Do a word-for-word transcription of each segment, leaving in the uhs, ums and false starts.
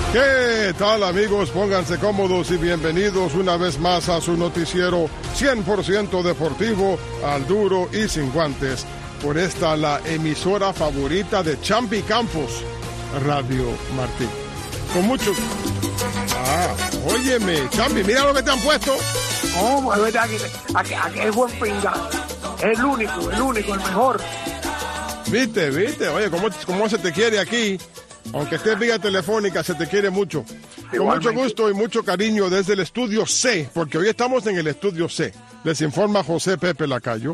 ¿Qué tal, amigos? Pónganse cómodos y bienvenidos una vez más a su noticiero cien por ciento deportivo, al duro y sin guantes, por esta la emisora favorita de Champi Campos, Radio Martí. Con mucho... Ah, óyeme, Champi, mira lo que te han puesto. ¿Cómo? Es verdad que aquí, aquí es buen pinga. Es el único, el único, el mejor. Viste, viste, oye, ¿cómo, cómo se te quiere aquí? Aunque estés vía telefónica, se te quiere mucho. Igualmente. Con mucho gusto y mucho cariño desde el estudio C, porque hoy estamos en el estudio C. Les informa José Pepe Lacayo.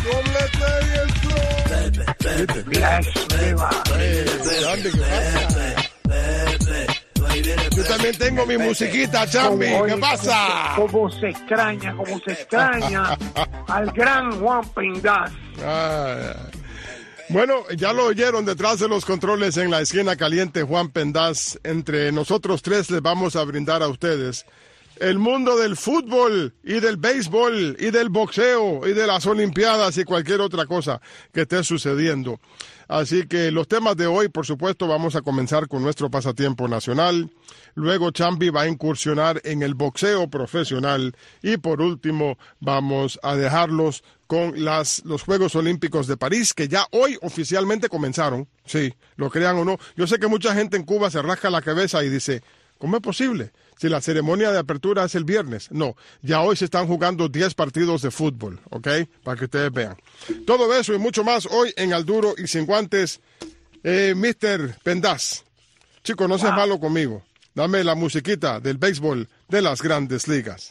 Mira eso, ¿qué va? Yo también tengo mi musiquita, Chambi. ¿Qué pasa? Como se extraña, como se extraña al gran Juan Pendaz. Ay. Bueno, ya lo oyeron detrás de los controles en la esquina caliente, Juan Pendaz. Entre nosotros tres les vamos a brindar a ustedes el mundo del fútbol y del béisbol y del boxeo y de las olimpiadas y cualquier otra cosa que esté sucediendo. Así que los temas de hoy, por supuesto, vamos a comenzar con nuestro pasatiempo nacional. Luego Champi va a incursionar en el boxeo profesional. Y por último, vamos a dejarlos con las, los Juegos Olímpicos de París, que ya hoy oficialmente comenzaron. Sí, lo crean o no. Yo sé que mucha gente en Cuba se rasca la cabeza y dice, ¿cómo es posible? Si la ceremonia de apertura es el viernes. No, ya hoy se están jugando diez partidos de fútbol, ¿ok? Para que ustedes vean. Todo eso y mucho más hoy en Al Duro y Sin Guantes. Eh, mister Pendaz, chico, no seas wow. malo conmigo. Dame la musiquita del béisbol de las Grandes Ligas.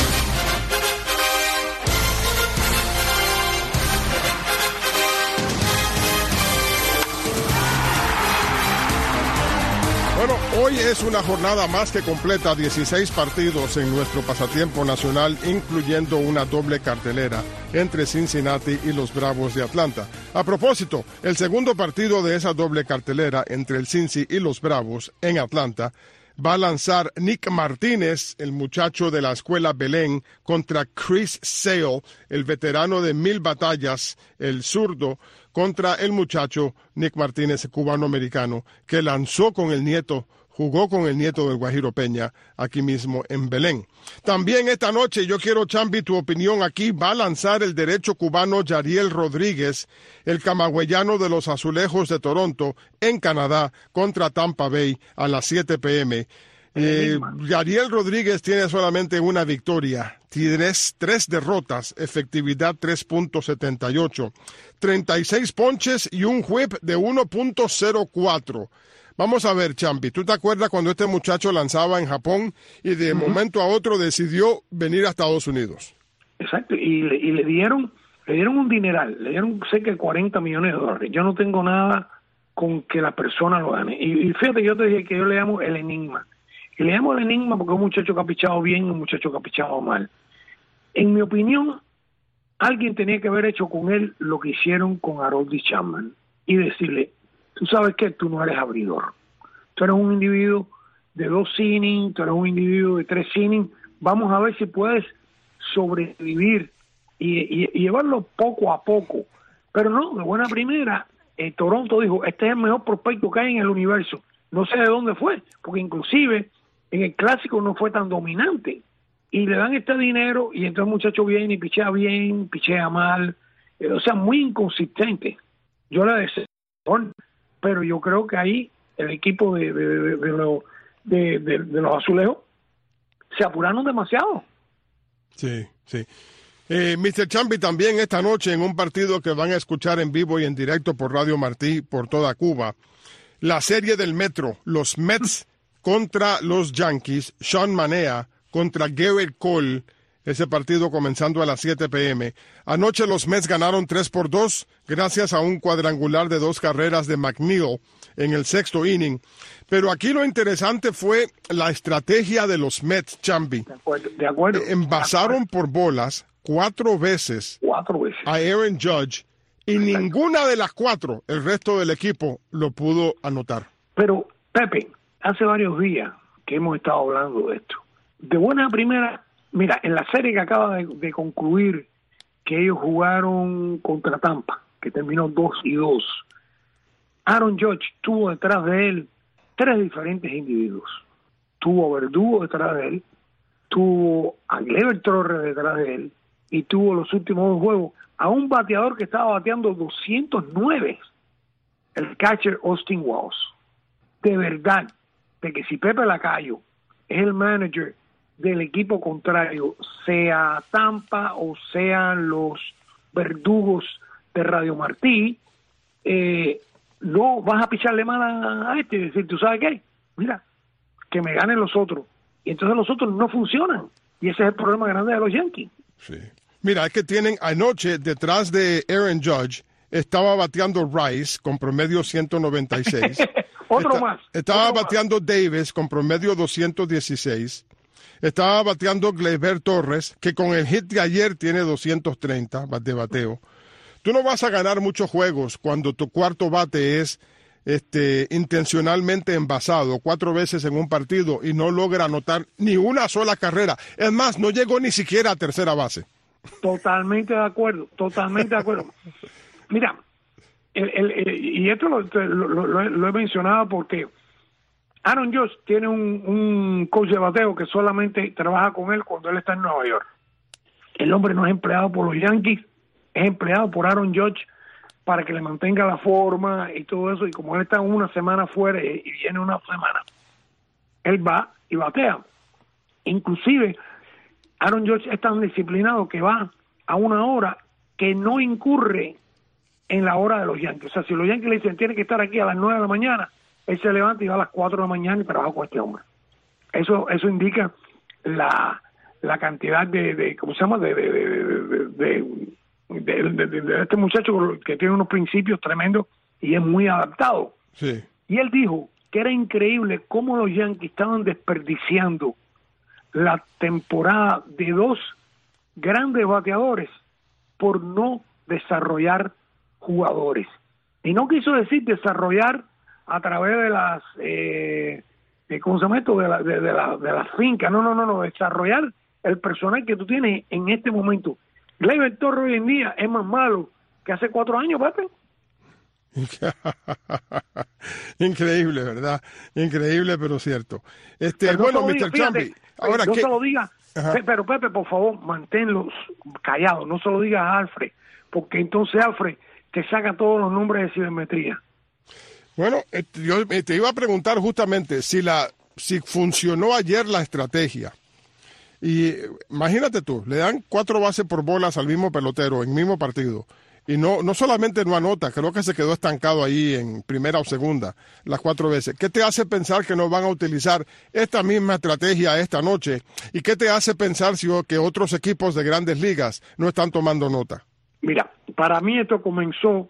Bueno, hoy es una jornada más que completa, dieciséis partidos en nuestro pasatiempo nacional, incluyendo una doble cartelera entre Cincinnati y los Bravos de Atlanta. A propósito, el segundo partido de esa doble cartelera entre el Cincy y los Bravos en Atlanta va a lanzar Nick Martínez, el muchacho de la escuela Belén, contra Chris Sale, el veterano de mil batallas, el zurdo, contra el muchacho Nick Martínez, cubano-americano, que lanzó con el nieto, jugó con el nieto del Guajiro Peña, aquí mismo en Belén. También esta noche, yo quiero, Chambi, tu opinión aquí, va a lanzar el derecho cubano Yariel Rodríguez, el camagüeyano de los Azulejos de Toronto, en Canadá, contra Tampa Bay, a las siete pe eme. Eh, Yariel Rodríguez tiene solamente una victoria, tres, tres derrotas, efectividad tres punto setenta y ocho, treinta y seis ponches y un whip de uno punto cero cuatro. Vamos a ver, Champi, ¿tú te acuerdas cuando este muchacho lanzaba en Japón y de uh-huh. momento a otro decidió venir a Estados Unidos? Exacto, y le, y le dieron le dieron un dineral, le dieron sé que cuarenta millones de dólares. Yo no tengo nada con que la persona lo gane. Y, y fíjate, yo te dije que yo le llamo el enigma. Y le llamo el enigma porque es un muchacho que ha pichado bien y un muchacho que ha pichado mal. En mi opinión, alguien tenía que haber hecho con él lo que hicieron con Harold Chapman y decirle, tú sabes que tú no eres abridor. Tú eres un individuo de dos innings, tú eres un individuo de tres innings. Vamos a ver si puedes sobrevivir y, y, y llevarlo poco a poco. Pero no, de buena primera, eh, Toronto dijo, este es el mejor prospecto que hay en el universo. No sé de dónde fue, porque inclusive en el clásico no fue tan dominante. Y le dan este dinero y entonces el muchacho viene y pichea bien, pichea mal. Eh, o sea, muy inconsistente. Yo le deseo, pero yo creo que ahí el equipo de, de, de, de, los, de, de, de los Azulejos se apuraron demasiado. Sí, sí. Eh, mister Champi, también esta noche en un partido que van a escuchar en vivo y en directo por Radio Martí por toda Cuba, la serie del Metro, los Mets contra los Yankees, Sean Manaea contra Garrett Cole, ese partido comenzando a las siete pe eme. Anoche los Mets ganaron tres por dos gracias a un cuadrangular de dos carreras de McNeil en el sexto inning. Pero aquí lo interesante fue la estrategia de los Mets, Chambi. De acuerdo, de acuerdo. Envasaron por bolas cuatro veces, cuatro veces a Aaron Judge y exacto. Ninguna de las cuatro el resto del equipo lo pudo anotar. Pero, Pepe, hace varios días que hemos estado hablando de esto. De buena primera, mira, en la serie que acaba de, de concluir, que ellos jugaron contra Tampa, que terminó dos y dos, Aaron Judge tuvo detrás de él tres diferentes individuos. tuvo a Verdugo detrás de él, tuvo a Gleyber Torres detrás de él, y tuvo los últimos dos juegos a un bateador que estaba bateando doscientos nueve, el catcher Austin Wells. De verdad, de que si Pepe Lacayo es el manager del equipo contrario, sea Tampa o sean los Verdugos de Radio Martí, eh, no vas a picharle mal a, a este y decir, ¿tú sabes qué? Mira, que me ganen los otros. Y entonces los otros no funcionan. Y ese es el problema grande de los Yankees. Sí. Mira, es que tienen anoche, detrás de Aaron Judge, estaba bateando Rice con promedio ciento noventa y seis. Otro Está, más. Estaba otro bateando más. Davis con promedio doscientos dieciséis. Estaba bateando Gleyber Torres, que con el hit de ayer tiene doscientos treinta de bateo. Tú no vas a ganar muchos juegos cuando tu cuarto bate es este, intencionalmente envasado cuatro veces en un partido y no logra anotar ni una sola carrera. Es más, no llegó ni siquiera a tercera base. Totalmente de acuerdo, totalmente de acuerdo. Mira, el, el, el, y esto lo, lo, lo, lo he mencionado porque Aaron Judge tiene un, un coach de bateo que solamente trabaja con él cuando él está en Nueva York. El hombre no es empleado por los Yankees, es empleado por Aaron Judge para que le mantenga la forma y todo eso, y como él está una semana fuera y, y viene una semana, él va y batea. Inclusive Aaron Judge es tan disciplinado que va a una hora que no incurre en la hora de los Yankees. O sea, si los Yankees le dicen tiene que estar aquí a las nueve de la mañana, él se levanta y va a las cuatro de la mañana y trabaja con este hombre. Eso eso indica la la cantidad de, de ¿cómo se llama? De de de, de, de, de, de, de este muchacho que tiene unos principios tremendos y es muy adaptado. Sí. Y él dijo que era increíble cómo los Yankees estaban desperdiciando la temporada de dos grandes bateadores por no desarrollar jugadores. Y no quiso decir desarrollar a través de las eh, ¿cómo se llama esto? de la, de, de la, de la finca, no, no, no, no, desarrollar el personal que tú tienes en este momento. Gleyber Torres hoy en día es más malo que hace cuatro años, Pepe. Increíble, ¿verdad? Increíble, pero cierto. Este, pero no bueno, mister mister Chambi, ahora no que... se lo diga, Ajá. pero Pepe, por favor, manténlos callados, no se lo digas a Alfred, porque entonces Alfred te saca todos los nombres de cibermetría. Bueno, este, yo te iba a preguntar justamente si la si funcionó ayer la estrategia. Y imagínate tú, le dan cuatro bases por bolas al mismo pelotero en el mismo partido. Y no no solamente no anota, creo que se quedó estancado ahí en primera o segunda las cuatro veces. ¿Qué te hace pensar que no van a utilizar esta misma estrategia esta noche? ¿Y qué te hace pensar si, que otros equipos de grandes ligas no están tomando nota? Mira, para mí esto comenzó,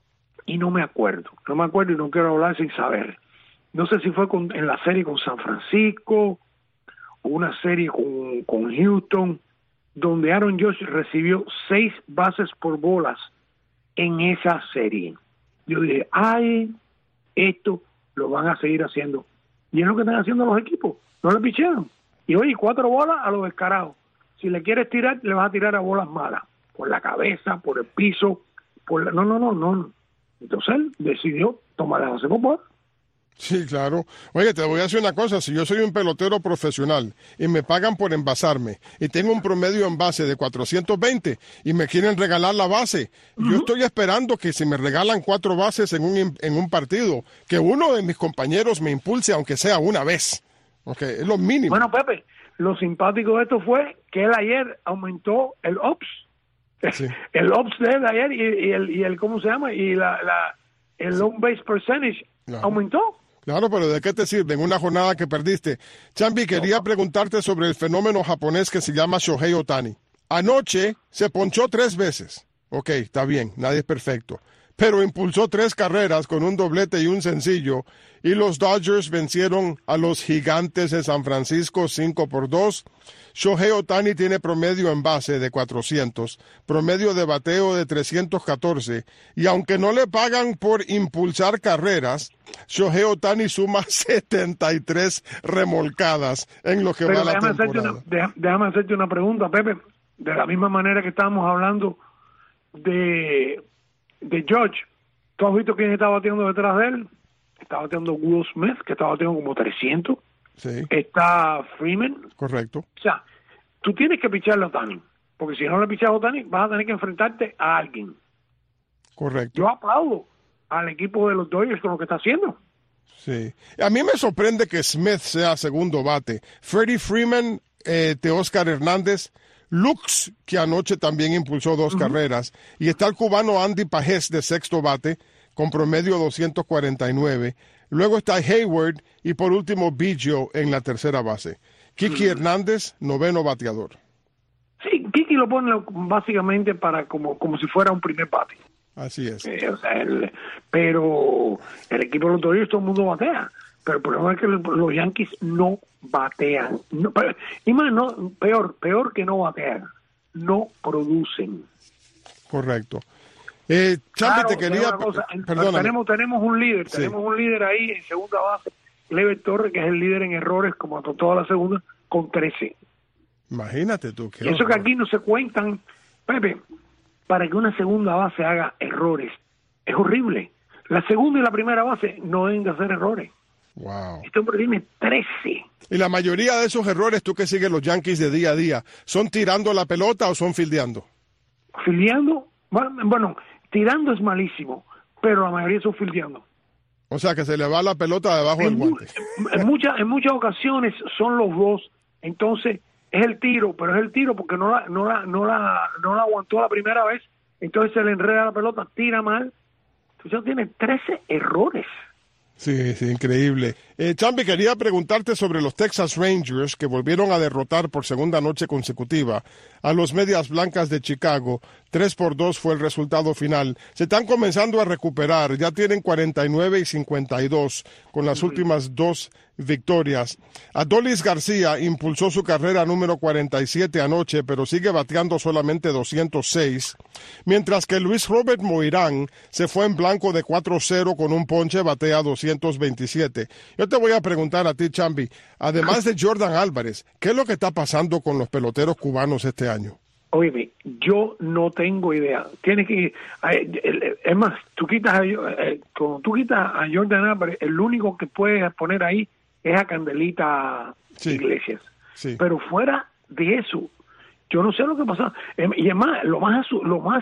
y no me acuerdo, no me acuerdo y no quiero hablar sin saber. No sé si fue con, en la serie con San Francisco, o una serie con, con Houston, donde Aaron Judge recibió seis bases por bolas en esa serie. Yo dije, ay, esto lo van a seguir haciendo. Y es lo que están haciendo los equipos, no le pichean. Y oye, cuatro bolas a los descarados. Si le quieres tirar, le vas a tirar a bolas malas, por la cabeza, por el piso, por la... no, no, no, no. Entonces él decidió tomar la base por bolas. Sí, claro. Oye, te voy a decir una cosa, si yo soy un pelotero profesional y me pagan por envasarme y tengo un promedio en base de cuatrocientos veinte y me quieren regalar la base, uh-huh. yo estoy esperando que si me regalan cuatro bases en un, en un partido, que uno de mis compañeros me impulse aunque sea una vez. Okay, es lo mínimo. Bueno, Pepe, lo simpático de esto fue que él ayer aumentó el ops. Sí. El ops de él ayer y, y, el, y el, ¿cómo se llama? Y la, la el sí. long base percentage claro. aumentó. Claro, pero ¿de qué te sirve en una jornada que perdiste? Chambi, quería preguntarte sobre el fenómeno japonés que se llama Shohei Ohtani. Anoche se ponchó tres veces. Ok, está bien, nadie es perfecto. Pero impulsó tres carreras con un doblete y un sencillo, y los Dodgers vencieron a los Gigantes de San Francisco cinco por dos. Shohei Ohtani tiene promedio en base de cuatrocientos, promedio de bateo de trescientos catorce, y aunque no le pagan por impulsar carreras, Shohei Ohtani suma setenta y tres remolcadas en lo que Pero va la déjame temporada. Hacerte una, déjame hacerte una pregunta, Pepe. De la misma manera que estábamos hablando de, de Judge, ¿tú has visto quién está bateando detrás de él? Está bateando Will Smith, que está bateando como trescientos. Sí. Está Freeman. Correcto. O sea, tú tienes que picharle a Ohtani, porque si no le pichas a Ohtani, vas a tener que enfrentarte a alguien. Correcto. Yo aplaudo al equipo de los Dodgers con lo que está haciendo. Sí. A mí me sorprende que Smith sea segundo bate. Freddie Freeman, eh, Teóscar Hernández, Lux, que anoche también impulsó dos uh-huh. carreras, y está el cubano Andy Pajés de sexto bate, con promedio doscientos cuarenta y nueve. Luego está Hayward y por último Biggio en la tercera base. Kiki uh-huh. Hernández, noveno bateador. Sí, Kiki lo pone básicamente para como, como si fuera un primer bate. Así es. Eh, o sea, el, pero el equipo de los Dodgers todo el mundo batea. Pero el problema es que los, los Yankees no batean. No, pero, y más, no, peor, peor que no batean. No producen. Correcto. Eh, Chambi, claro, te quería... Cosa, Perdóname. Tenemos, tenemos un líder, sí. tenemos un líder ahí en segunda base, Gleyber Torres, que es el líder en errores, como toda la segunda, con trece. Imagínate tú. Qué y eso horror. que aquí no se cuentan, Pepe, para que una segunda base haga errores. Es horrible. La segunda y la primera base no deben de hacer errores. Wow. Este hombre tiene trece. Y la mayoría de esos errores, tú que sigues los Yankees de día a día, ¿son tirando la pelota o son fildeando? Fildeando, bueno, bueno, tirando es malísimo, pero la mayoría son fildeando. O sea, que se le va la pelota debajo En, del mu- guante. en, muchas, en muchas ocasiones son los dos, entonces es el tiro, pero es el tiro porque no la, no la, no la, no la aguantó la primera vez, entonces se le enreda la pelota, tira mal, entonces tiene trece errores. Sí, sí, increíble. Eh, Chambi, quería preguntarte sobre los Texas Rangers, que volvieron a derrotar por segunda noche consecutiva a los Medias Blancas de Chicago. Tres por dos fue el resultado final. Se están comenzando a recuperar, ya tienen cuarenta y nueve y cincuenta y dos con las uh-huh. últimas dos victorias. Adolis García impulsó su carrera número cuarenta y siete anoche, pero sigue bateando solamente doscientos seis, mientras que Luis Robert Moirán se fue en blanco de cuatro cero con un ponche, batea doscientos veintisiete. Yo te voy a preguntar a ti, Chambi, además de Jordan Álvarez, ¿qué es lo que está pasando con los peloteros cubanos este año? Oye, yo no tengo idea. Tienes que, es más, tú quitas a, cuando tú quitas a Jordan Álvarez, el único que puedes poner ahí es a Candelita sí, Iglesias. Sí. Pero fuera de eso, yo no sé lo que pasa. Y es más, lo más, lo más,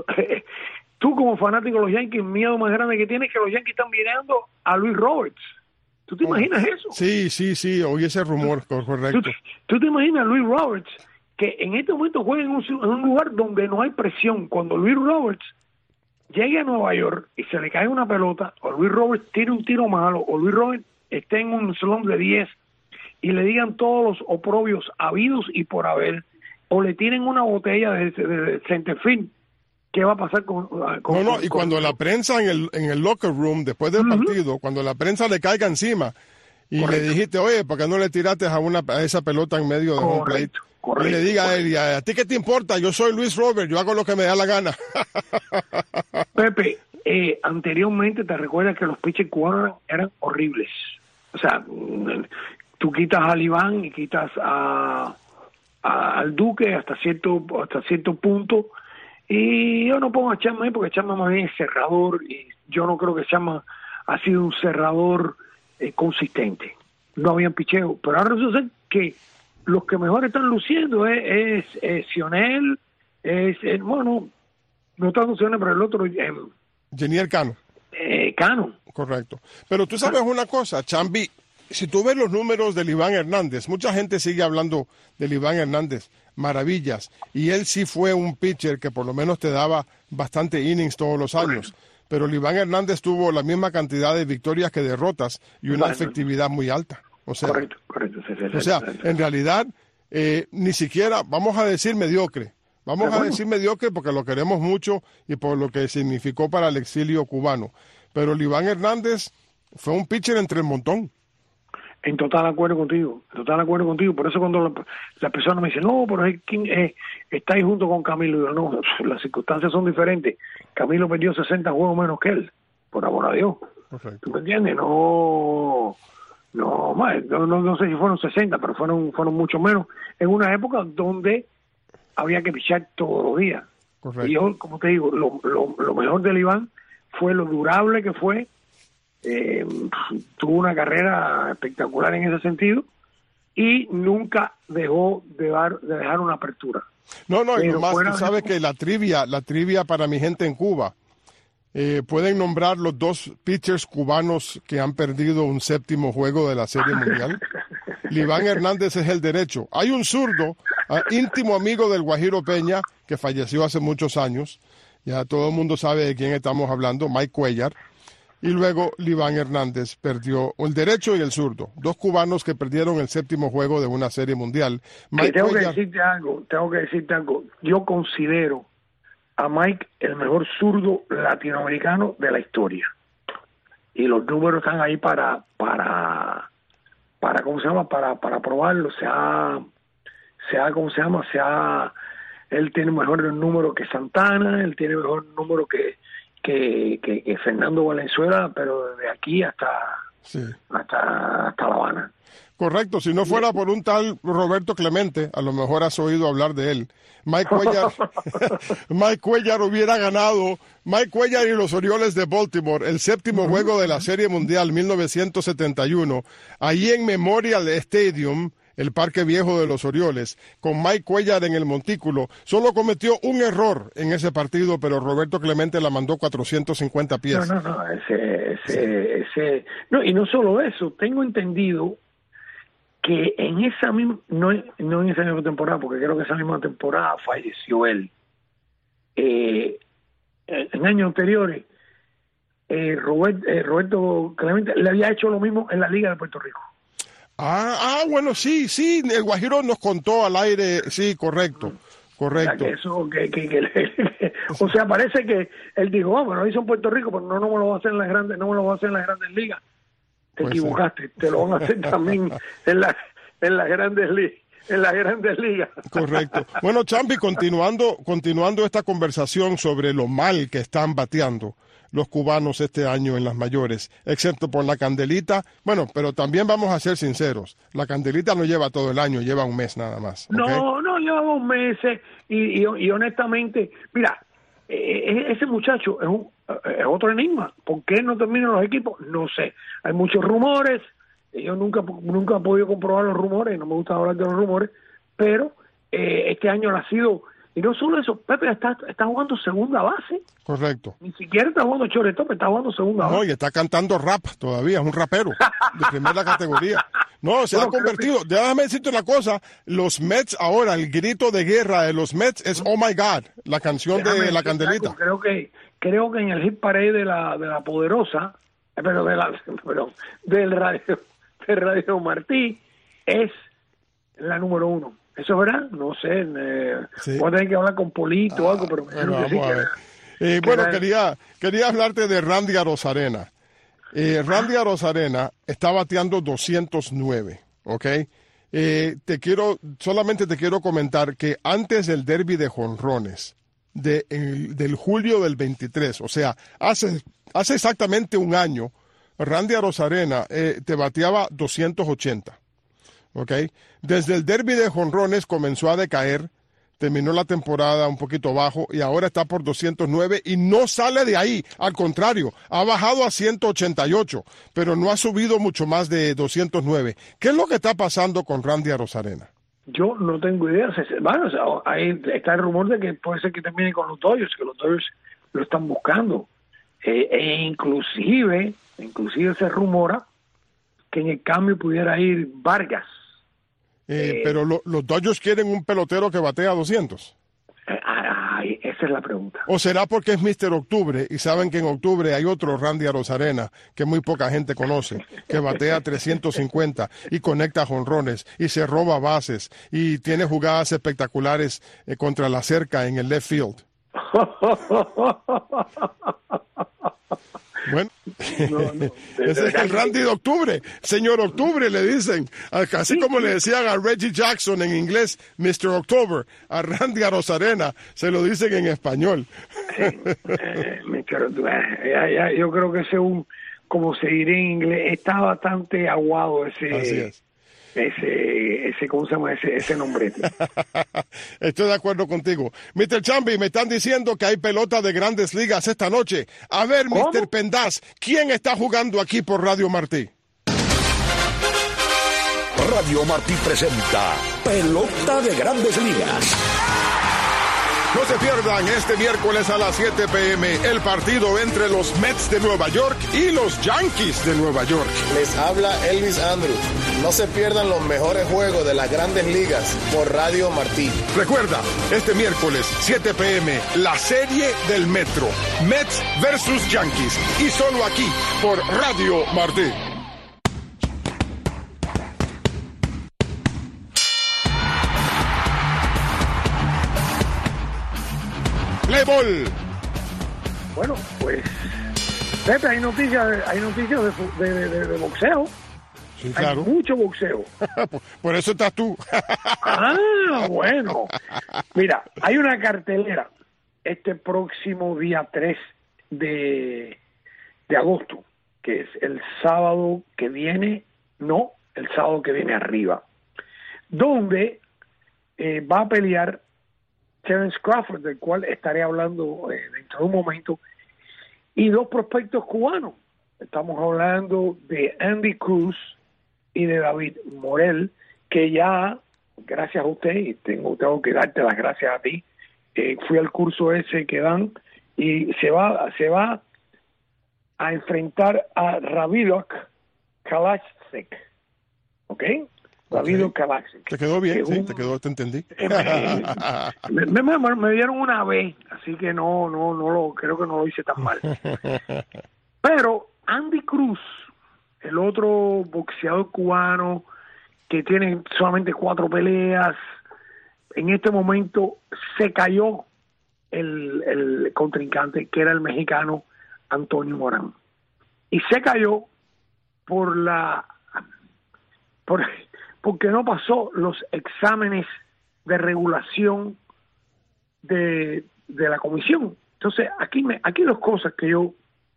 tú como fanático de los Yankees, el miedo más grande que tienes es que los Yankees están mirando a Luis Roberts. ¿Tú te oh, imaginas eso? Sí, sí, sí, oí ese rumor, correcto. ¿Tú, tú te imaginas a Luis Roberts que en este momento juega en un, en un lugar donde no hay presión? Cuando Luis Roberts llegue a Nueva York y se le cae una pelota, o Luis Roberts tire un tiro malo, o Luis Roberts esté en un slump de diez y le digan todos los oprobios habidos y por haber, o le tiren una botella de, de, de centerfield, ¿qué va a pasar con, con no, no, con, y cuando con, la prensa en el, en el locker room, después del uh-huh. partido, cuando la prensa le caiga encima, y correcto. Le dijiste, oye, ¿por qué no le tiraste a, una, a esa pelota en medio de un plate? Correcto, y le diga a él, ¿y a, a ti qué te importa? Yo soy Luis Robert, yo hago lo que me da la gana. Pepe, eh, anteriormente te recuerdas que los pitchers cubanos eran horribles. O sea, tú quitas a Iván y quitas a, a al Duque hasta cierto hasta cierto punto, y yo no pongo a Chapman ahí porque Chapman más bien es cerrador, y yo no creo que Chapman ha sido un cerrador eh, consistente. No habían picheo, pero ahora resulta que los que mejor están luciendo es, es, es Cionel, es, es bueno, no tanto Cionel, pero el otro eh, Jeniel Cano. Eh, Cano. Correcto. Pero tú sabes una cosa, Chambi, si tú ves los números del Iván Hernández, mucha gente sigue hablando del Iván Hernández, maravillas, y él sí fue un pitcher que por lo menos te daba bastante innings todos los años, correcto. Pero el Iván Hernández tuvo la misma cantidad de victorias que derrotas y una bueno, efectividad muy alta. O sea, correcto, correcto. Sí, sí, o sea, sí, sí. en realidad, eh, ni siquiera, vamos a decir mediocre, vamos bueno. a decir mediocre porque lo queremos mucho y por lo que significó para el exilio cubano. Pero el Iván Hernández fue un pitcher entre el montón. En total acuerdo contigo, en total acuerdo contigo. Por eso cuando la, la persona me dice, no, pero es, eh, está ahí junto con Camilo. Yo, no, las circunstancias son diferentes. Camilo perdió sesenta juegos menos que él, por amor a Dios. Perfecto. ¿Tú me entiendes? No, no, no, no, no sé si fueron sesenta, pero fueron, fueron mucho menos. En una época donde había que pichar todos los días. Correcto. Y yo, como te digo, lo, lo, lo mejor del Iván fue lo durable que fue. Eh, tuvo tuvo una carrera espectacular en ese sentido y nunca dejó de, dar, de dejar una apertura. No, no, y Pero nomás fuera tú de sabes eso- que la trivia, la trivia para mi gente en Cuba, eh, pueden nombrar los dos pitchers cubanos que han perdido un séptimo juego de la Serie Mundial. Liván Hernández es el derecho. Hay un zurdo, ah, íntimo amigo del Guajiro Peña, que falleció hace muchos años. Ya todo el mundo sabe de quién estamos hablando, Mike Cuellar. Y luego Liván Hernández perdió el derecho y el zurdo. Dos cubanos que perdieron el séptimo juego de una Serie Mundial. Que Mike tengo Cuellar, que decirte algo, tengo que decirte algo. Yo considero a Mike el mejor zurdo latinoamericano de la historia. Y los números están ahí para, para, para ¿cómo se llama? Para, para probarlo. Se ha, se ha, ¿cómo se llama? Se ha, él tiene mejor número que Santana, él tiene mejor número que, que, que, que Fernando Valenzuela, pero de aquí hasta, sí. hasta, hasta La Habana. Correcto, si no fuera por un tal Roberto Clemente, a lo mejor has oído hablar de él. Mike Cuellar, Mike Cuellar hubiera ganado, Mike Cuellar y los Orioles de Baltimore, el séptimo juego de la Serie Mundial mil novecientos setenta y uno, ahí en Memorial Stadium, el parque viejo de los Orioles, con Mike Cuellar en el montículo. Solo cometió un error en ese partido, pero Roberto Clemente la mandó cuatrocientos cincuenta pies. No, no, no, ese, ese, ese, no, y no solo eso, tengo entendido que en esa misma, no, no en esa misma temporada, porque creo que esa misma temporada falleció él. Eh, en años anteriores, eh, Robert, eh, Roberto Clemente le había hecho lo mismo en la Liga de Puerto Rico. Ah, ah, bueno, sí, sí, el Guajiro nos contó al aire, sí, correcto, correcto. O sea, que eso, que, que, que, que, o sea, parece que él dijo, oh, bueno, lo hizo en Puerto Rico, pero no, no me lo va a hacer en las grandes, no me lo va a hacer en las grandes ligas. Te Pues equivocaste, sí. Te lo van a hacer también en la, en las grandes ligas. En las grandes ligas. Correcto. Bueno, Champi, continuando, continuando esta conversación sobre lo mal que están bateando los cubanos este año en las mayores, excepto por la Candelita. Bueno, pero también vamos a ser sinceros, la Candelita no lleva todo el año, lleva un mes nada más. ¿Okay? No, no, lleva dos meses y, y, y honestamente, mira, eh, ese muchacho es, un, es otro enigma. ¿Por qué no terminan los equipos? No sé. Hay muchos rumores. Yo nunca nunca he podido comprobar los rumores, no me gusta hablar de los rumores, pero eh, este año ha sido, y no solo eso, Pepe está, está jugando segunda base. Correcto. Ni siquiera está jugando shortstop, está jugando segunda base. No, y está cantando rap todavía, es un rapero de primera categoría. No, se bueno, ha convertido, que... déjame decirte una cosa, los Mets ahora, el grito de guerra de los Mets es Oh My God, la canción déjame de la Candelita. Creo que creo que en el hit parade de la de la Poderosa, pero de la perdón, del radio de Radio Martí es la número uno. ¿Eso es verdad? No sé. Eh, sí. Voy a tener que hablar con Polito o algo, pero me bueno, que sí, vamos que a ver. era, Eh, que bueno, era... quería, quería hablarte de Randy Arozarena. Eh, Randy Arozarena está bateando doscientos nueve, ¿ok? Eh, te quiero, solamente te quiero comentar que antes del derbi de jonrones, de, el, del julio del veintitrés, o sea, hace, hace exactamente un año, Randy Arozarena eh, te bateaba doscientos ochenta, ¿ok? Desde el derbi de jonrones comenzó a decaer, terminó la temporada un poquito bajo y ahora está por doscientos nueve y no sale de ahí. Al contrario, ha bajado a ciento ochenta y ocho, pero no ha subido mucho más de doscientos nueve. ¿Qué es lo que está pasando con Randy Arozarena? Yo no tengo idea. Bueno, o sea, ahí está el rumor de que puede ser que termine con los Dodgers, que los Dodgers lo están buscando. Eh, e inclusive, inclusive se rumora que en el cambio pudiera ir Vargas. Eh, eh, pero lo, los Dodgers quieren un pelotero que batea doscientos. Eh, ay, esa es la pregunta. ¿O será porque es mister Octubre y saben que en octubre hay otro Randy Arozarena que muy poca gente conoce, que batea trescientos cincuenta y conecta jonrones y se roba bases y tiene jugadas espectaculares eh, contra la cerca en el left field? Bueno, no, no, ese es el Randy de Octubre, señor Octubre le dicen, así como le decían a Reggie Jackson en inglés, mister October, a Randy Arozarena se lo dicen en español. Sí, eh, ya, ya, yo creo que ese un, como se diría en inglés, está bastante aguado ese. Así es. Ese, ese, ¿cómo se llama ese, ese nombrete? Estoy de acuerdo contigo. mister Chambi, me están diciendo que hay pelota de Grandes Ligas esta noche. A ver, ¿cómo? mister Pendaz, ¿quién está jugando aquí por Radio Martí? Radio Martí presenta Pelota de Grandes Ligas. No se pierdan este miércoles a las siete p m el partido entre los Mets de Nueva York y los Yankees de Nueva York. Les habla Elvis Andrus. No se pierdan los mejores juegos de las Grandes Ligas por Radio Martí. Recuerda, este miércoles siete p m la serie del Metro, Mets versus Yankees, y solo aquí por Radio Martí. Play ball. Bueno, pues Pepe, hay noticias, hay noticias de, de, de, de boxeo. Sí, claro. Hay mucho boxeo. Por eso estás tú. Ah, bueno. Mira, hay una cartelera este próximo día tres de, de agosto, que es el sábado que viene, no, el sábado que viene arriba, donde eh, va a pelear Terence Crawford, del cual estaré hablando eh, dentro de un momento, y dos prospectos cubanos. Estamos hablando de Andy Cruz y de David Morel, que ya, gracias a usted, y tengo, tengo que darte las gracias a ti, eh, fui al curso ese que dan, y se va, se va a enfrentar a Ravidok Kalachnik, ¿ok? David Kalachnik. Te quedó bien, sí, un, te quedó, te entendí. Me, me, me, me dieron una B, así que no, no, no lo, creo que no lo hice tan mal. Pero Andy Cruz, el otro boxeador cubano que tiene solamente cuatro peleas, en este momento se cayó el, el contrincante, que era el mexicano Antonio Morán. Y se cayó por la... por porque no pasó los exámenes de regulación de, de la comisión. Entonces, aquí me, aquí dos cosas que yo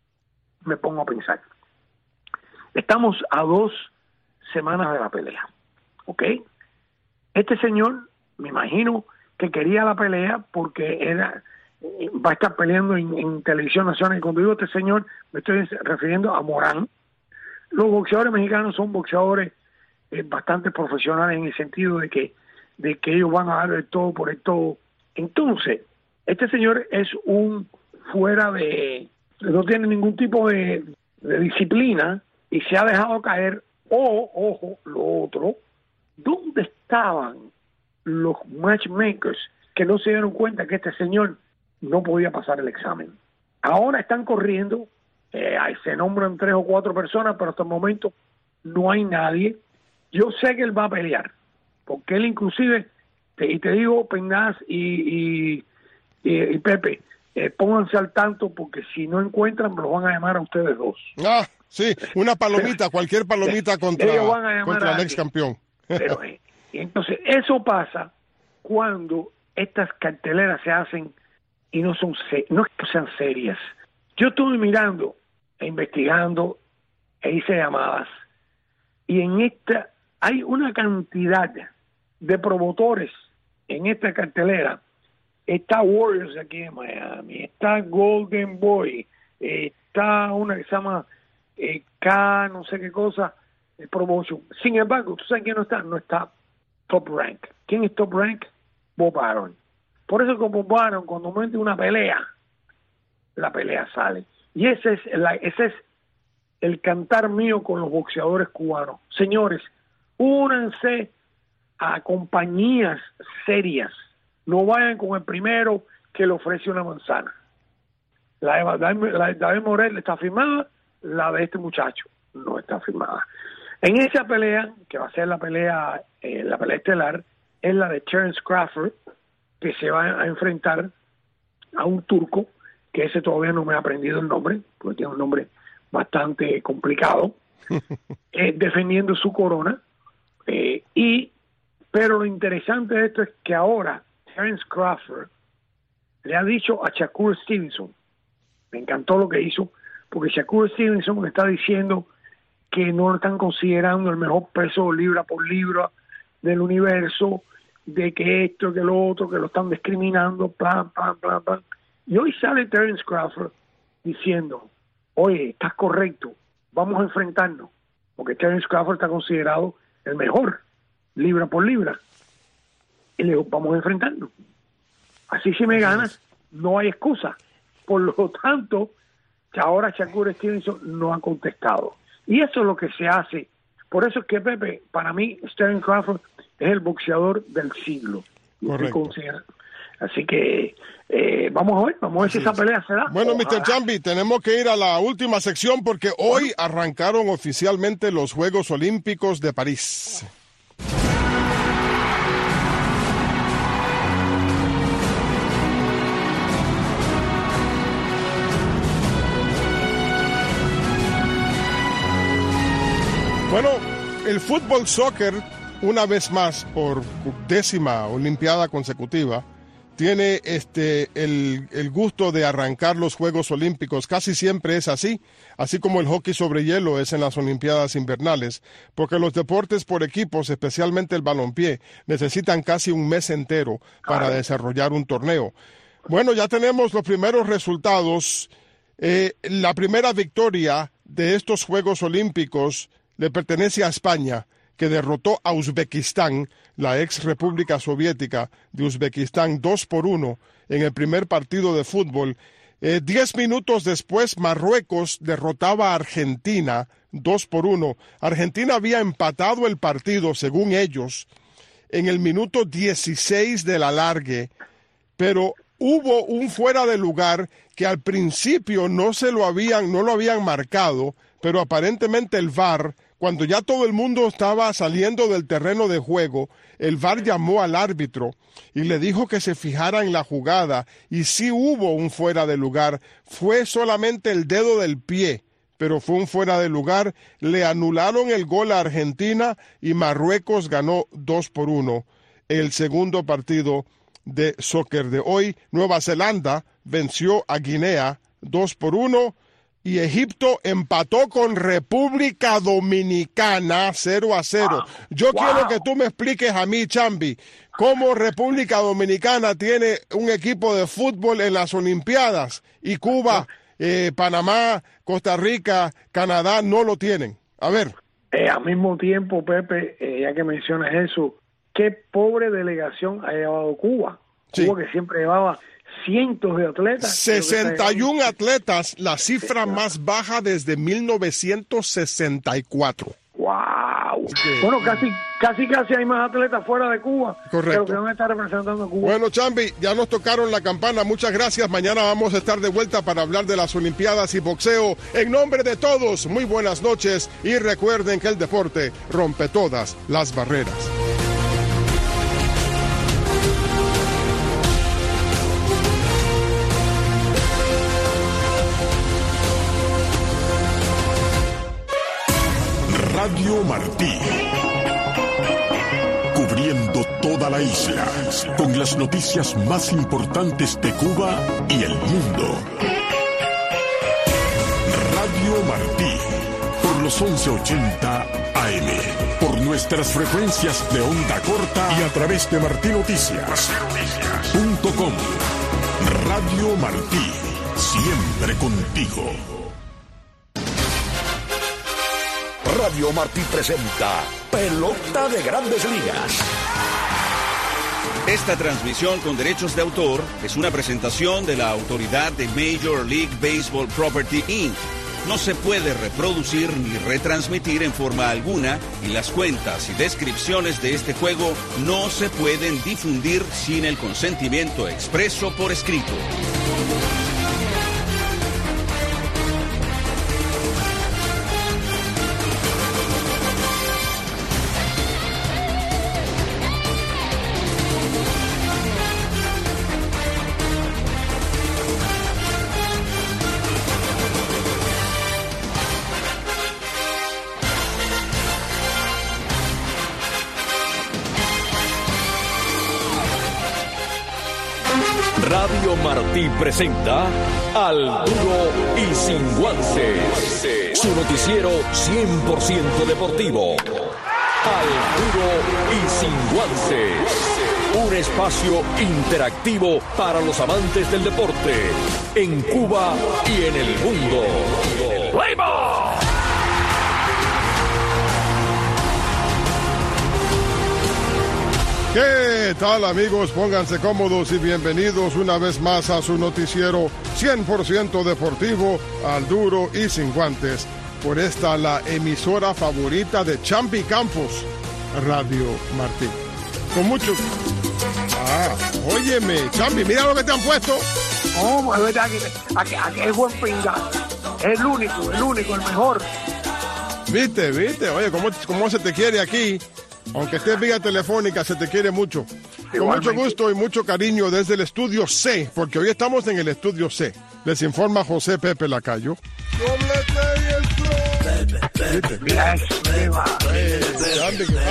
me pongo a pensar. Estamos a dos semanas de la pelea, ¿ok? Este señor, me imagino que quería la pelea porque era va a estar peleando en, en televisión nacional. Y cuando digo este señor, me estoy refiriendo a Morán. Los boxeadores mexicanos son boxeadores bastante profesionales en el sentido de que de que ellos van a dar el todo por el todo. Entonces, este señor es un fuera de, no tiene ningún tipo de, de disciplina y se ha dejado caer. O, ojo, lo otro, ¿dónde estaban los matchmakers que no se dieron cuenta que este señor no podía pasar el examen? Ahora están corriendo, eh, se nombran tres o cuatro personas, pero hasta el momento no hay nadie. Yo sé que él va a pelear, porque él inclusive, te, y te digo, Penaz y, y, y, y Pepe, eh, pónganse al tanto, porque si no encuentran, me los van a llamar a ustedes dos. Ah, sí, una palomita, cualquier palomita contra, contra el ex campeón. Pero, eh, entonces, eso pasa cuando estas carteleras se hacen y no son no es que sean serias. Yo estuve mirando e investigando e hice llamadas, y en esta hay una cantidad de promotores en esta cartelera. Está Warriors aquí en Miami, está Golden Boy, está una que se llama eh, K, no sé qué cosa, eh, Promotion. Sin embargo, ¿tú sabes quién no está? No está Top Rank. ¿Quién es Top Rank? Bob Arum. Por eso con Bob Arum, cuando mete una pelea, la pelea sale. Y ese es, la, ese es el cantar mío con los boxeadores cubanos. Señores, únanse a compañías serias. No vayan con el primero que le ofrece una manzana. La de, la de David Morel está firmada, la de este muchacho no está firmada. En esa pelea, que va a ser la pelea, eh, la pelea estelar, es la de Terence Crawford, que se va a enfrentar a un turco, que ese todavía no me ha aprendido el nombre, porque tiene un nombre bastante complicado, eh, defendiendo su corona. Eh, y pero lo interesante de esto es que ahora Terence Crawford le ha dicho a Shakur Stevenson, me encantó lo que hizo, porque Shakur Stevenson le está diciendo que no lo están considerando el mejor peso libra por libra del universo, de que esto, que lo otro, que lo están discriminando, plan, plan, plan, plan. Y hoy sale Terence Crawford diciendo, oye, estás correcto, vamos a enfrentarnos, porque Terence Crawford está considerado el mejor, libra por libra. Y le digo, vamos a enfrentarnos. Así si me ganas, no hay excusa. Por lo tanto, ahora Shakur Stevenson no ha contestado. Y eso es lo que se hace. Por eso es que, Pepe, para mí, Sterling Crawford es el boxeador del siglo. Correcto. Así que eh, vamos a ver, vamos a ver si esa pelea se da. Bueno, Ojalá. mister Chambi, tenemos que ir a la última sección porque hoy arrancaron oficialmente los Juegos Olímpicos de París. Bueno, el fútbol soccer, una vez más, por décima olimpiada consecutiva, tiene este el, el gusto de arrancar los Juegos Olímpicos. Casi siempre es así, así como el hockey sobre hielo es en las Olimpiadas invernales, porque los deportes por equipos, especialmente el balompié, necesitan casi un mes entero para desarrollar un torneo. Bueno, ya tenemos los primeros resultados. Eh, la primera victoria de estos Juegos Olímpicos le pertenece a España, que derrotó a Uzbekistán, la ex república soviética de Uzbekistán, dos por uno en el primer partido de fútbol. Eh, diez minutos después, Marruecos derrotaba a Argentina, dos por uno. Argentina había empatado el partido, según ellos, en el minuto dieciséis del alargue, pero hubo un fuera de lugar que al principio no se lo habían, no lo habían marcado, pero aparentemente el V A R, cuando ya todo el mundo estaba saliendo del terreno de juego, el V A R llamó al árbitro y le dijo que se fijara en la jugada, y sí hubo un fuera de lugar. Fue solamente el dedo del pie, pero fue un fuera de lugar. Le anularon el gol a Argentina y Marruecos ganó dos por uno. El segundo partido de soccer de hoy, Nueva Zelanda venció a Guinea dos por uno. Y Egipto empató con República Dominicana cero a cero. Yo wow. quiero que tú me expliques a mí, Chambi, cómo República Dominicana tiene un equipo de fútbol en las Olimpiadas y Cuba, eh, Panamá, Costa Rica, Canadá no lo tienen. A ver. Eh, al mismo tiempo, Pepe, eh, ya que mencionas eso, qué pobre delegación ha llevado Cuba. Sí. Cuba que siempre llevaba cientos de atletas. sesenta y uno atletas, la cifra más baja desde mil novecientos sesenta y cuatro. ¡Wow! Okay. Bueno, casi, casi, casi hay más atletas fuera de Cuba. Correcto. Que no está representando a Cuba. Bueno, Chambi, ya nos tocaron la campana. Muchas gracias. Mañana vamos a estar de vuelta para hablar de las Olimpiadas y boxeo. En nombre de todos, muy buenas noches. Y recuerden que el deporte rompe todas las barreras. Radio Martí, cubriendo toda la isla, con las noticias más importantes de Cuba y el mundo. Radio Martí, por los once ochenta A M, por nuestras frecuencias de onda corta y a través de martinoticias punto com. Radio Martí, siempre contigo. Radio Martí presenta Pelota de Grandes Ligas. Esta transmisión con derechos de autor es una presentación de la autoridad de Major League Baseball Property incorporated. No se puede reproducir ni retransmitir en forma alguna y las cuentas y descripciones de este juego no se pueden difundir sin el consentimiento expreso por escrito. Radio Martí presenta Al Duro y Sin Guantes, su noticiero cien por ciento deportivo. Al Duro y Sin Guantes, un espacio interactivo para los amantes del deporte en Cuba y en el mundo. ¡Play ball! ¿Qué tal, amigos? Pónganse cómodos y bienvenidos una vez más a su noticiero cien por ciento deportivo, Al Duro y Sin Guantes, por esta la emisora favorita de Champi Campos, Radio Martí. Con mucho... Ah, óyeme, Champi, mira lo que te han puesto. Oh, es verdad que aquí, aquí es buen pingazo. Es el único, el único, el mejor. Viste, viste, oye, ¿cómo, cómo se te quiere aquí? Aunque estés vía telefónica, se te quiere mucho. Igualmente. Con mucho gusto y mucho cariño desde el estudio C, porque hoy estamos en el estudio C. Les informa José Pepe Lacayo. ¿Viste? Mira eso, ¿qué va? Chambi, ¿qué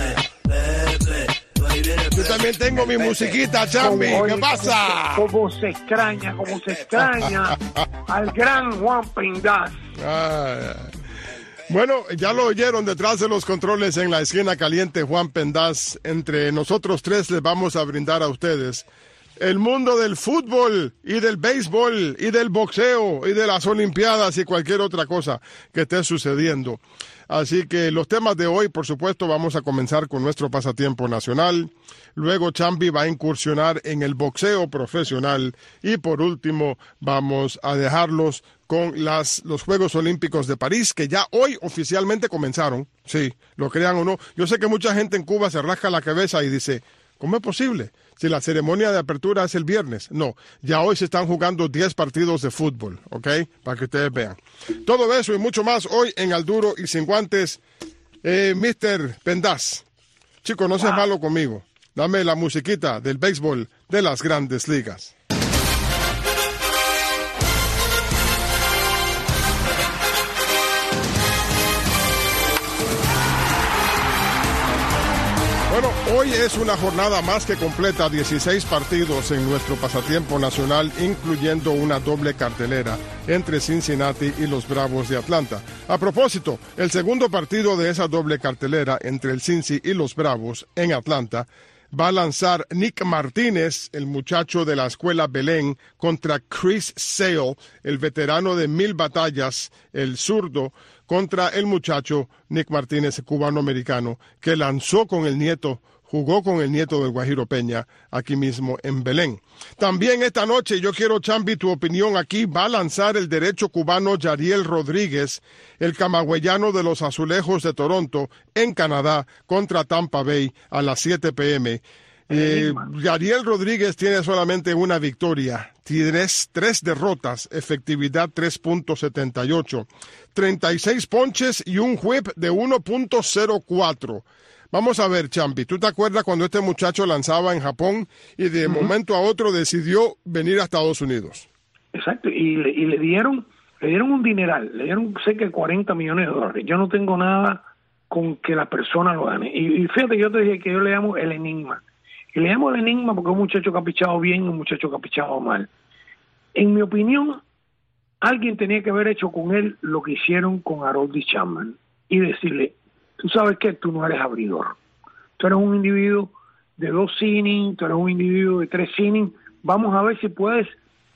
pasa? Yo también tengo mi musiquita, Chambi, ¿qué pasa? Como se extraña, como se extraña al gran Juan Pendaz. Ay, ay. Bueno, ya lo oyeron detrás de los controles en la esquina caliente, Juan Pendaz. Entre nosotros tres les vamos a brindar a ustedes el mundo del fútbol y del béisbol y del boxeo y de las olimpiadas y cualquier otra cosa que esté sucediendo. Así que los temas de hoy, por supuesto, vamos a comenzar con nuestro pasatiempo nacional. Luego Chambi va a incursionar en el boxeo profesional. Y por último, vamos a dejarlos con las, los Juegos Olímpicos de París, que ya hoy oficialmente comenzaron. Sí, lo crean o no. Yo sé que mucha gente en Cuba se rasca la cabeza y dice, ¿cómo es posible? Si la ceremonia de apertura es el viernes. No, ya hoy se están jugando diez partidos de fútbol, ¿ok? Para que ustedes vean. Todo eso y mucho más hoy en Al Duro y Sin Guantes. Eh, mister Pendaz, chico, no seas wow. malo conmigo. Dame la musiquita del béisbol de las Grandes Ligas. Bueno, hoy es una jornada más que completa, dieciséis partidos en nuestro pasatiempo nacional, incluyendo una doble cartelera entre Cincinnati y los Bravos de Atlanta. A propósito, el segundo partido de esa doble cartelera entre el Cincy y los Bravos en Atlanta va a lanzar Nick Martínez, el muchacho de la escuela Belén, contra Chris Sale, el veterano de mil batallas, el zurdo, contra el muchacho Nick Martínez, cubano-americano, que lanzó con el nieto, jugó con el nieto del Guajiro Peña, aquí mismo en Belén. También esta noche, yo quiero, Chambi, tu opinión aquí, va a lanzar el derecho cubano Yariel Rodríguez, el camagüeyano de los Azulejos de Toronto, en Canadá, contra Tampa Bay, a las siete pe eme. Eh, Yariel Rodríguez tiene solamente una victoria, tres, tres derrotas, efectividad tres punto setenta y ocho, treinta y seis ponches y un whip de uno punto cero cuatro. Vamos a ver, Champi, ¿tú te acuerdas cuando este muchacho lanzaba en Japón y de uh-huh. momento a otro decidió venir a Estados Unidos? Exacto, y le, y le dieron le dieron un dineral, le dieron cerca de cuarenta millones de dólares. Yo no tengo nada con que la persona lo gane. Y, y fíjate, yo te dije que yo le llamo el enigma. Y le llamo el enigma porque es un muchacho que ha pichado bien y un muchacho que ha pichado mal. En mi opinión, alguien tenía que haber hecho con él lo que hicieron con Aroldis Chapman y decirle, tú sabes que tú no eres abridor. Tú eres un individuo de dos innings, tú eres un individuo de tres innings. Vamos a ver si puedes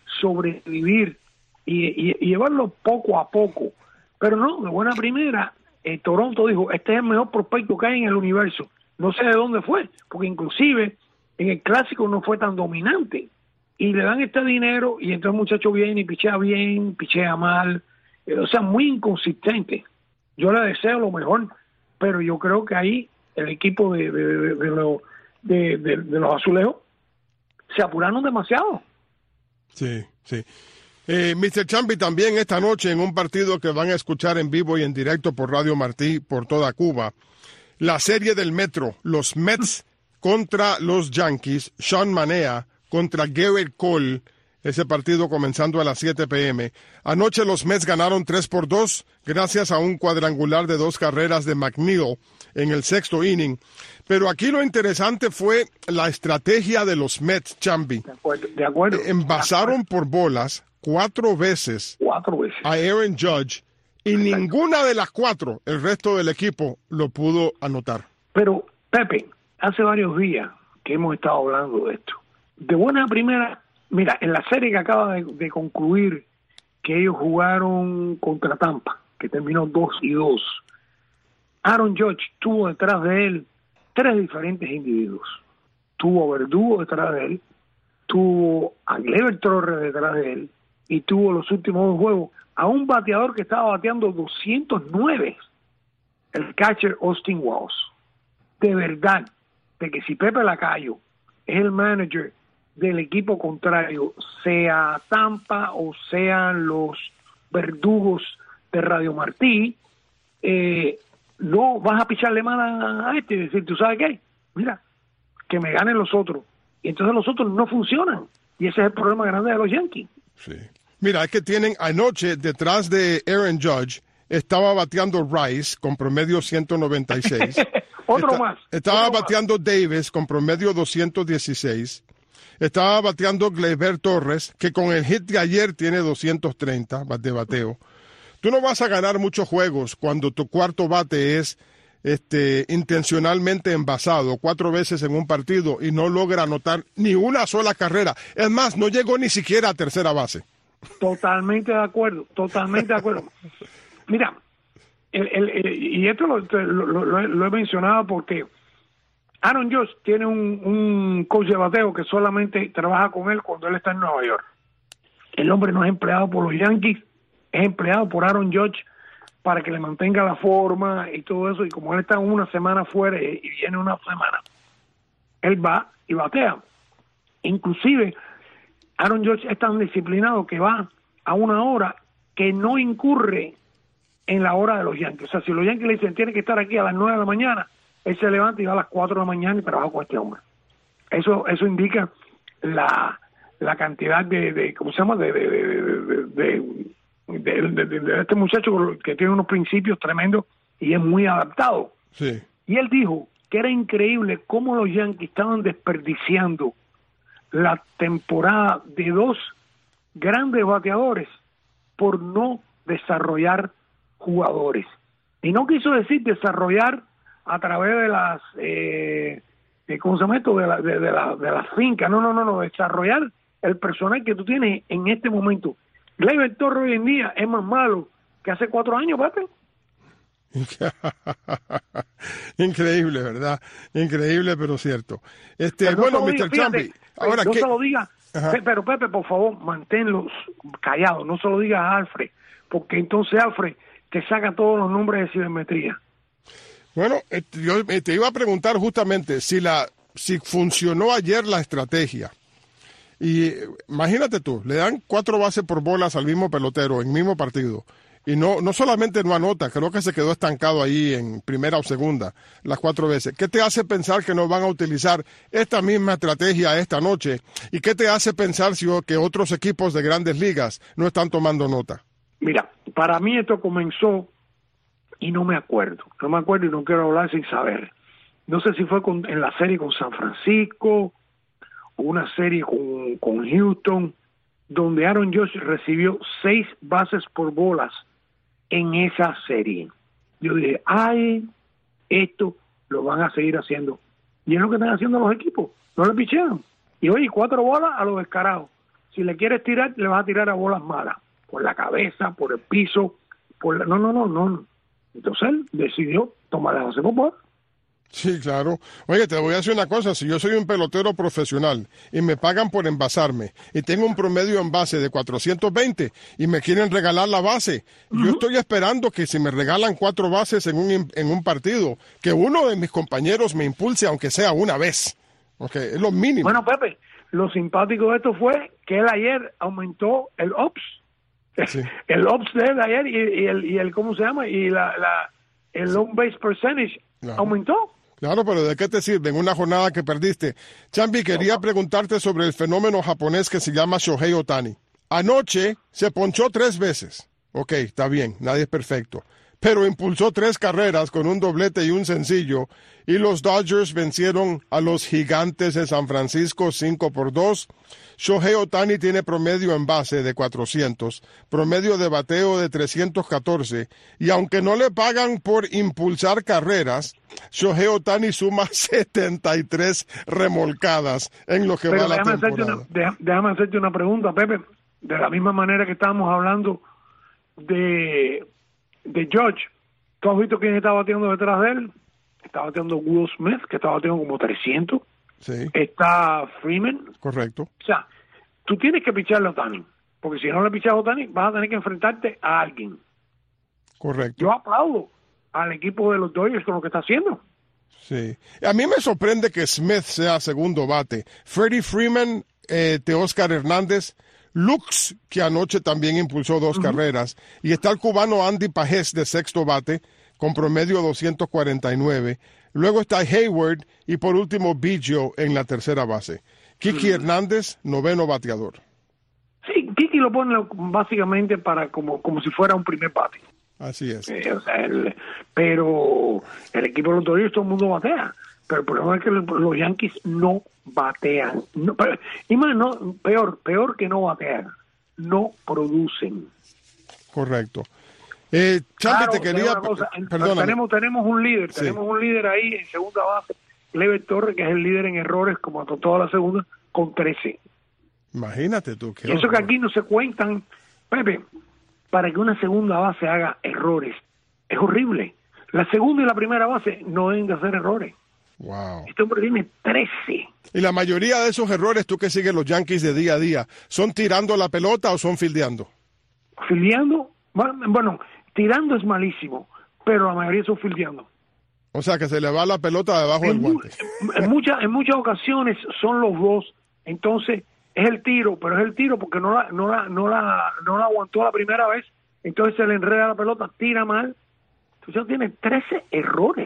sobrevivir y, y, y llevarlo poco a poco. Pero no, de buena primera, eh, Toronto dijo, este es el mejor prospecto que hay en el universo. No sé de dónde fue, porque inclusive en el clásico no fue tan dominante. Y le dan este dinero y entonces el muchacho viene y pichea bien, pichea mal. Eh, o sea, muy inconsistente. Yo le deseo lo mejor, pero yo creo que ahí el equipo de, de, de, de, lo, de, de, de los Azulejos se apuraron demasiado. Sí, sí. Eh, mister Chambi, también esta noche en un partido que van a escuchar en vivo y en directo por Radio Martí por toda Cuba, la serie del Metro, los Mets contra los Yankees, Sean Manaea contra Garrett Cole, ese partido comenzando a las siete pe eme. Anoche los Mets ganaron tres por dos gracias a un cuadrangular de dos carreras de McNeil en el sexto inning. Pero aquí lo interesante fue la estrategia de los Mets, Chambi. De acuerdo. De acuerdo. Envasaron por bolas cuatro veces, cuatro veces a Aaron Judge y exacto. Ninguna de las cuatro el resto del equipo lo pudo anotar. Pero, Pepe, hace varios días que hemos estado hablando de esto. De buena primera, mira, en la serie que acaba de, de concluir, que ellos jugaron contra Tampa, que terminó dos y dos, Aaron Judge tuvo detrás de él tres diferentes individuos. tuvo a Verdugo detrás de él, tuvo a Gleyber Torres detrás de él, y tuvo los últimos dos juegos a un bateador que estaba bateando doscientos nueve, el catcher Austin Wells. De verdad, de que si Pepe Lacayo es el manager del equipo contrario, sea Tampa o sean los Verdugos de Radio Martí, eh, no vas a picharle mal a, a este y decir, ¿tú sabes qué? Mira, que me ganen los otros. Y entonces los otros no funcionan. Y ese es el problema grande de los Yankees. Sí. Mira, es que tienen anoche, detrás de Aaron Judge, estaba bateando Rice con promedio ciento noventa y seis. Otro Está, más. Estaba otro bateando más. Davis con promedio doscientos dieciséis. Estaba bateando Gleyber Torres, que con el hit de ayer tiene doscientos treinta de bateo. Tú no vas a ganar muchos juegos cuando tu cuarto bate es este, intencionalmente envasado cuatro veces en un partido y no logra anotar ni una sola carrera. Es más, no llegó ni siquiera a tercera base. Totalmente de acuerdo, totalmente de acuerdo. Mira, el, el, el, y esto lo, lo, lo, lo he mencionado porque Aaron Judge tiene un, un coach de bateo que solamente trabaja con él cuando él está en Nueva York. El hombre no es empleado por los Yankees, es empleado por Aaron Judge para que le mantenga la forma y todo eso, y como él está una semana fuera y viene una semana, él va y batea. Inclusive Aaron Judge es tan disciplinado que va a una hora que no incurre en la hora de los Yankees. O sea, si los Yankees le dicen tiene que estar aquí a las nueve de la mañana, él se levanta y va a las cuatro de la mañana y trabaja con este hombre. Eso eso indica la la cantidad de, de ¿cómo se llama? De de de, de, de, de, de, de este muchacho que tiene unos principios tremendos y es muy adaptado. Sí. Y él dijo que era increíble cómo los Yankees estaban desperdiciando la temporada de dos grandes bateadores por no desarrollar jugadores. Y no quiso decir desarrollar a través de las eh, ¿cómo se llama esto? De la, de, de la, de la finca. No, no, no, no, desarrollar el personal que tú tienes en este momento. Gleyber Torres hoy en día es más malo que hace cuatro años, Pepe. Increíble, ¿verdad? Increíble, pero cierto. Este, pero bueno, no mister Chambi, ahora no que... se lo diga, Ajá. pero Pepe, por favor, manténlos callados, no se lo digas a Alfred, porque entonces Alfred te saca todos los nombres de cibermetría. Bueno, yo te iba a preguntar justamente si la si funcionó ayer la estrategia. Y imagínate tú, le dan cuatro bases por bolas al mismo pelotero en el mismo partido. Y no no solamente no anota, creo que se quedó estancado ahí en primera o segunda las cuatro veces. ¿Qué te hace pensar que no van a utilizar esta misma estrategia esta noche? ¿Y qué te hace pensar si, que otros equipos de grandes ligas no están tomando nota? Mira, para mí esto comenzó y no me acuerdo. No me acuerdo y no quiero hablar sin saber. No sé si fue con, en la serie con San Francisco o una serie con, con Houston, donde Aaron Judge recibió seis bases por bolas en esa serie. Yo dije, ay, esto lo van a seguir haciendo. Y es lo que están haciendo los equipos. No le pichean. Y oye, cuatro bolas a los descarados. Si le quieres tirar, le vas a tirar a bolas malas. Por la cabeza, por el piso, por la... No, no, no, no. Entonces él decidió tomar las bases por bolas. Sí, claro. Oye, te voy a decir una cosa. Si yo soy un pelotero profesional y me pagan por envasarme y tengo un promedio en base de cuatrocientos veinte y me quieren regalar la base, uh-huh. yo estoy esperando que si me regalan cuatro bases en un, en un partido, que uno de mis compañeros me impulse aunque sea una vez. Okay, es lo mínimo. Bueno, Pepe, lo simpático de esto fue que él ayer aumentó el ops. Sí. El ops de él ayer y, y, el, y el, ¿cómo se llama? Y la, la el long base percentage claro. aumentó. Claro, pero ¿de qué te sirve en una jornada que perdiste? Chambi, quería preguntarte sobre el fenómeno japonés que se llama Shohei Ohtani. Anoche se ponchó tres veces. Ok, está bien, nadie es perfecto. Pero impulsó tres carreras con un doblete y un sencillo, y los Dodgers vencieron a los Gigantes de San Francisco cinco por dos. Shohei Ohtani tiene promedio en base de cuatrocientos, promedio de bateo de trescientos catorce, y aunque no le pagan por impulsar carreras, Shohei Ohtani suma setenta y tres remolcadas en lo que Pero va la déjame temporada. Hacerte una, déjame hacerte una pregunta, Pepe. De la misma manera que estábamos hablando de, de Judge, ¿tú has visto quién está bateando detrás de él? Está bateando Will Smith, que está bateando como trescientos. Sí. Está Freeman. Correcto. O sea, tú tienes que picharle a Ohtani, porque si no le pichas a Ohtani, vas a tener que enfrentarte a alguien. Correcto. Yo aplaudo al equipo de los Dodgers con lo que está haciendo. Sí. A mí me sorprende que Smith sea segundo bate. Freddie Freeman, eh, Teóscar Hernández, Lux, que anoche también impulsó dos uh-huh. carreras, y está el cubano Andy Pajés de sexto bate, con promedio doscientos cuarenta y nueve. Luego está Hayward y por último Biggio en la tercera base. Kiki uh-huh. Hernández, noveno bateador. Sí, Kiki lo pone básicamente para como, como si fuera un primer bate. Así es. Eh, o sea, el, pero el equipo de los Dodgers todo el mundo batea. Pero el problema es que los Yankees no batean. No, pero, y más, no, peor, peor que no batean. No producen. Correcto. Eh, Chambi, claro, te quería... Cosa, tenemos, tenemos un líder, sí. tenemos un líder ahí en segunda base, Gleyber Torres, que es el líder en errores, como toda la segunda, con trece. Imagínate tú. Qué y eso que aquí no se cuentan, Pepe, para que una segunda base haga errores. Es horrible. La segunda y la primera base no deben de hacer errores. Wow. Este hombre tiene trece. Y la mayoría de esos errores, tú que sigues los Yankees de día a día, ¿son tirando la pelota o son fildeando? Fildeando, bueno, bueno tirando es malísimo, pero la mayoría son fildeando. O sea, que se le va la pelota debajo en del guante. En muchas, en muchas ocasiones son los dos, entonces es el tiro, pero es el tiro porque no la, no la, no la, no la aguantó la primera vez, entonces se le enreda la pelota, tira mal. Entonces tiene trece errores.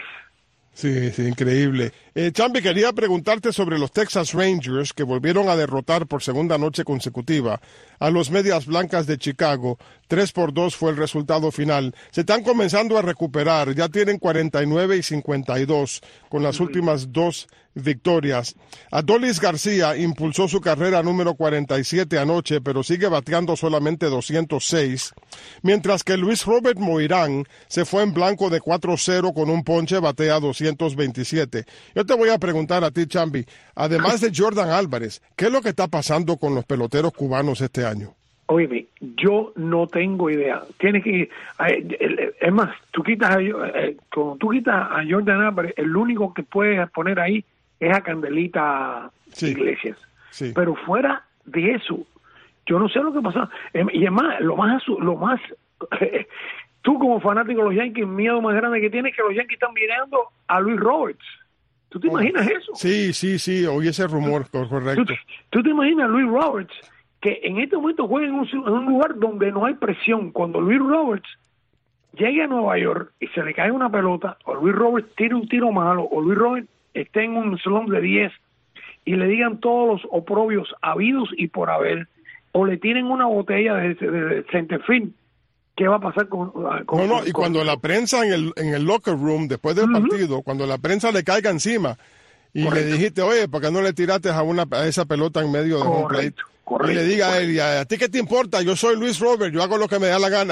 Sí, sí, increíble. Eh, Chambi, quería preguntarte sobre los Texas Rangers, que volvieron a derrotar por segunda noche consecutiva a los Medias Blancas de Chicago. Tres por dos fue el resultado final. Se están comenzando a recuperar, ya tienen cuarenta y nueve y cincuenta y dos con las últimas dos victorias. Adolis García impulsó su carrera número cuarenta y siete anoche, pero sigue bateando solamente doscientos seis, mientras que Luis Robert Moirán se fue en blanco de cuatro cero con un ponche, batea doscientos veintisiete. Yo te voy a preguntar a ti, Chambi, además de Jordan Álvarez, ¿qué es lo que está pasando con los peloteros cubanos este año? Óyeme, yo no tengo idea. Tienes que, es más, tú quitas a, cuando tú quitas a Jordan Álvarez, el único que puedes poner ahí es a Candelita sí, Iglesias. Sí. Pero fuera de eso, yo no sé lo que pasa. Y es más, lo más, lo más, tú como fanático de los Yankees, el miedo más grande que tienes es que los Yankees están mirando a Luis Roberts. ¿Tú te oh, imaginas eso? Sí, sí, sí, oí ese rumor, ¿Tú, correcto. ¿tú, tú te imaginas a Luis Roberts que en este momento juega en un, en un lugar donde no hay presión? Cuando Luis Roberts llegue a Nueva York y se le cae una pelota, o Luis Roberts tire un tiro malo, o Luis Roberts esté en un slump de diez y le digan todos los oprobios habidos y por haber, o le tienen una botella de, de, de centerfield, ¿qué va a pasar con...? con no, no, y con, cuando la prensa en el, en el locker room, después del uh-huh. partido, cuando la prensa le caiga encima, y correcto. Le dijiste, oye, ¿por qué no le tiraste a, una, a esa pelota en medio de correcto, un plate? Correcto, y le diga correcto. a él, ¿y a, a ti qué te importa? Yo soy Luis Robert, yo hago lo que me da la gana.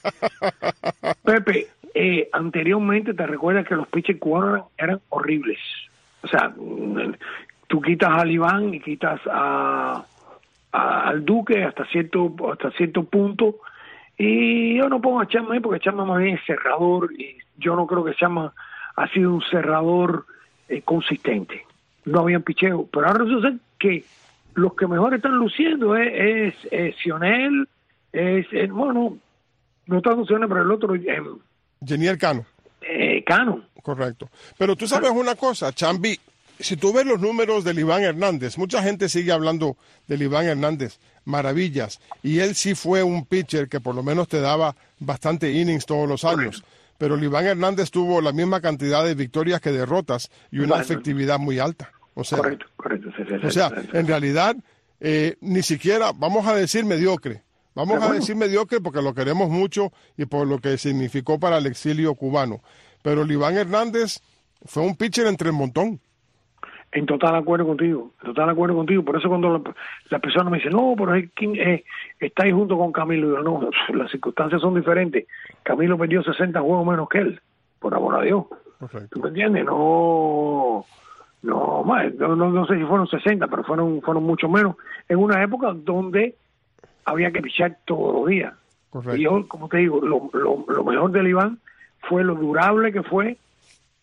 Pepe, eh, anteriormente te recuerdas que los pitchers cubanos eran horribles. O sea, tú quitas a Iván y quitas a, a al Duque hasta cierto hasta cierto punto, y yo no pongo a Chapman ahí porque Chapman más bien es cerrador, y yo no creo que Chapman ha sido un cerrador eh, consistente. No habían picheo, pero ahora resulta que los que mejor están luciendo es, es, es Cionel, es, es bueno, no tanto Cionel, pero el otro eh, Jeniel Cano. Eh, Cano. Correcto. Pero tú sabes una cosa, Chambi, si tú ves los números del Iván Hernández, mucha gente sigue hablando del Iván Hernández, maravillas, y él sí fue un pitcher que por lo menos te daba bastante innings todos los años, correcto. Pero el Iván Hernández tuvo la misma cantidad de victorias que derrotas y una bueno, efectividad muy alta. O sea, correcto, correcto. Sí, sí, o sea sí, sí. en realidad, eh, ni siquiera, vamos a decir mediocre, vamos Pero a bueno. decir mediocre porque lo queremos mucho y por lo que significó para el exilio cubano. Pero el Iván Hernández fue un pitcher entre el montón. En total acuerdo contigo, en total acuerdo contigo. Por eso cuando la, la persona me dice, no, pero es que eh, está ahí junto con Camilo. Yo, no, las circunstancias son diferentes. Camilo perdió sesenta juegos menos que él, por amor a Dios. Perfecto. ¿Tú me entiendes? No, no, no, no, no sé si fueron sesenta, pero fueron fueron mucho menos. En una época donde había que pichar todos los días. Correcto. Y yo, como te digo, lo, lo, lo mejor del Iván fue lo durable que fue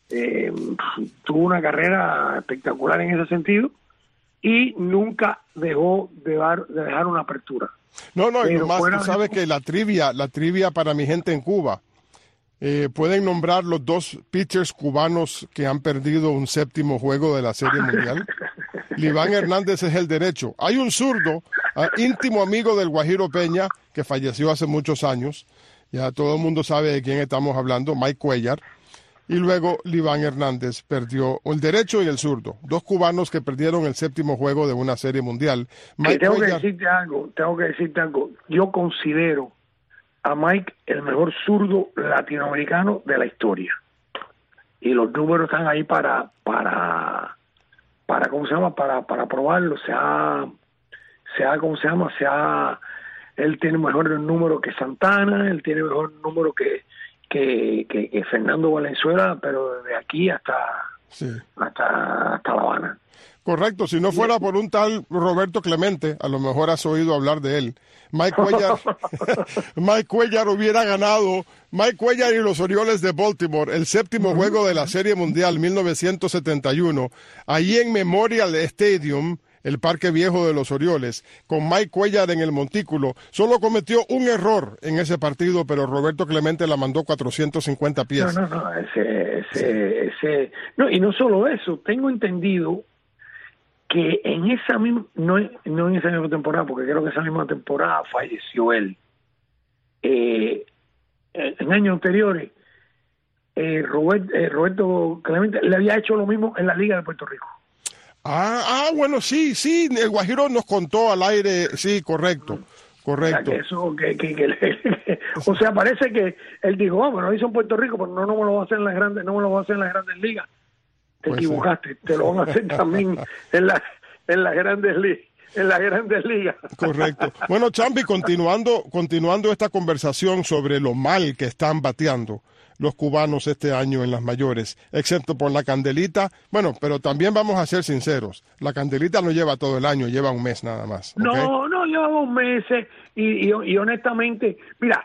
eh, tuvo una carrera espectacular en ese sentido y nunca dejó de, dar, de dejar una apertura. No, no, y Pero nomás fuera tú sabes de... que la trivia, la trivia para mi gente en Cuba, eh, pueden nombrar los dos pitchers cubanos que han perdido un séptimo juego de la Serie Mundial. Liván Hernández es el derecho. Hay un zurdo, uh, íntimo amigo del Guajiro Peña, que falleció hace muchos años. Ya todo el mundo sabe de quién estamos hablando, Mike Cuellar. Y luego Liván Hernández perdió el derecho y el zurdo. Dos cubanos que perdieron el séptimo juego de una Serie Mundial. Mike tengo Cuellar... que decirte algo, tengo que decirte algo. Yo considero a Mike el mejor zurdo latinoamericano de la historia. Y los números están ahí para, para, para ¿cómo se llama? Para, para probarlo. Se ha, se ha, ¿cómo se llama? Se ha, él tiene mejor número que Santana, él tiene mejor número que, que, que, que Fernando Valenzuela, pero de aquí hasta, sí. hasta, hasta La Habana. Correcto, si no fuera por un tal Roberto Clemente, a lo mejor has oído hablar de él. Mike Cuellar, Mike Cuellar hubiera ganado, Mike Cuellar y los Orioles de Baltimore, el séptimo juego de la Serie Mundial mil novecientos setenta y uno, ahí en Memorial Stadium, el parque viejo de los Orioles, con Mike Cuellar en el montículo. Solo cometió un error en ese partido, pero Roberto Clemente la mandó cuatrocientos cincuenta pies. No, no, no, ese, ese, ese, no, y no solo eso, tengo entendido que en esa misma, no, no en esa misma temporada, porque creo que esa misma temporada falleció él. Eh, en años anteriores, eh, Robert, eh, Roberto Clemente le había hecho lo mismo en la Liga de Puerto Rico. Ah, ah, bueno, sí, sí, el Guajiro nos contó al aire, sí, correcto, correcto. O sea, que eso, que, que, que, que, o sea, parece que él dijo, ah, bueno, lo hizo en Puerto Rico, pero no, no me lo va a hacer en las grandes, no me lo va a hacer en las grandes ligas. Te pues equivocaste, sí. Te lo van a hacer también en la, en las grandes ligas. En las grandes ligas. Correcto. Bueno, Champi, continuando, continuando esta conversación sobre lo mal que están bateando los cubanos este año en las mayores, excepto por la Candelita. Bueno, pero también vamos a ser sinceros, la Candelita no lleva todo el año, lleva un mes nada más. ¿Okay? No, no, lleva dos meses y, y, y honestamente, mira,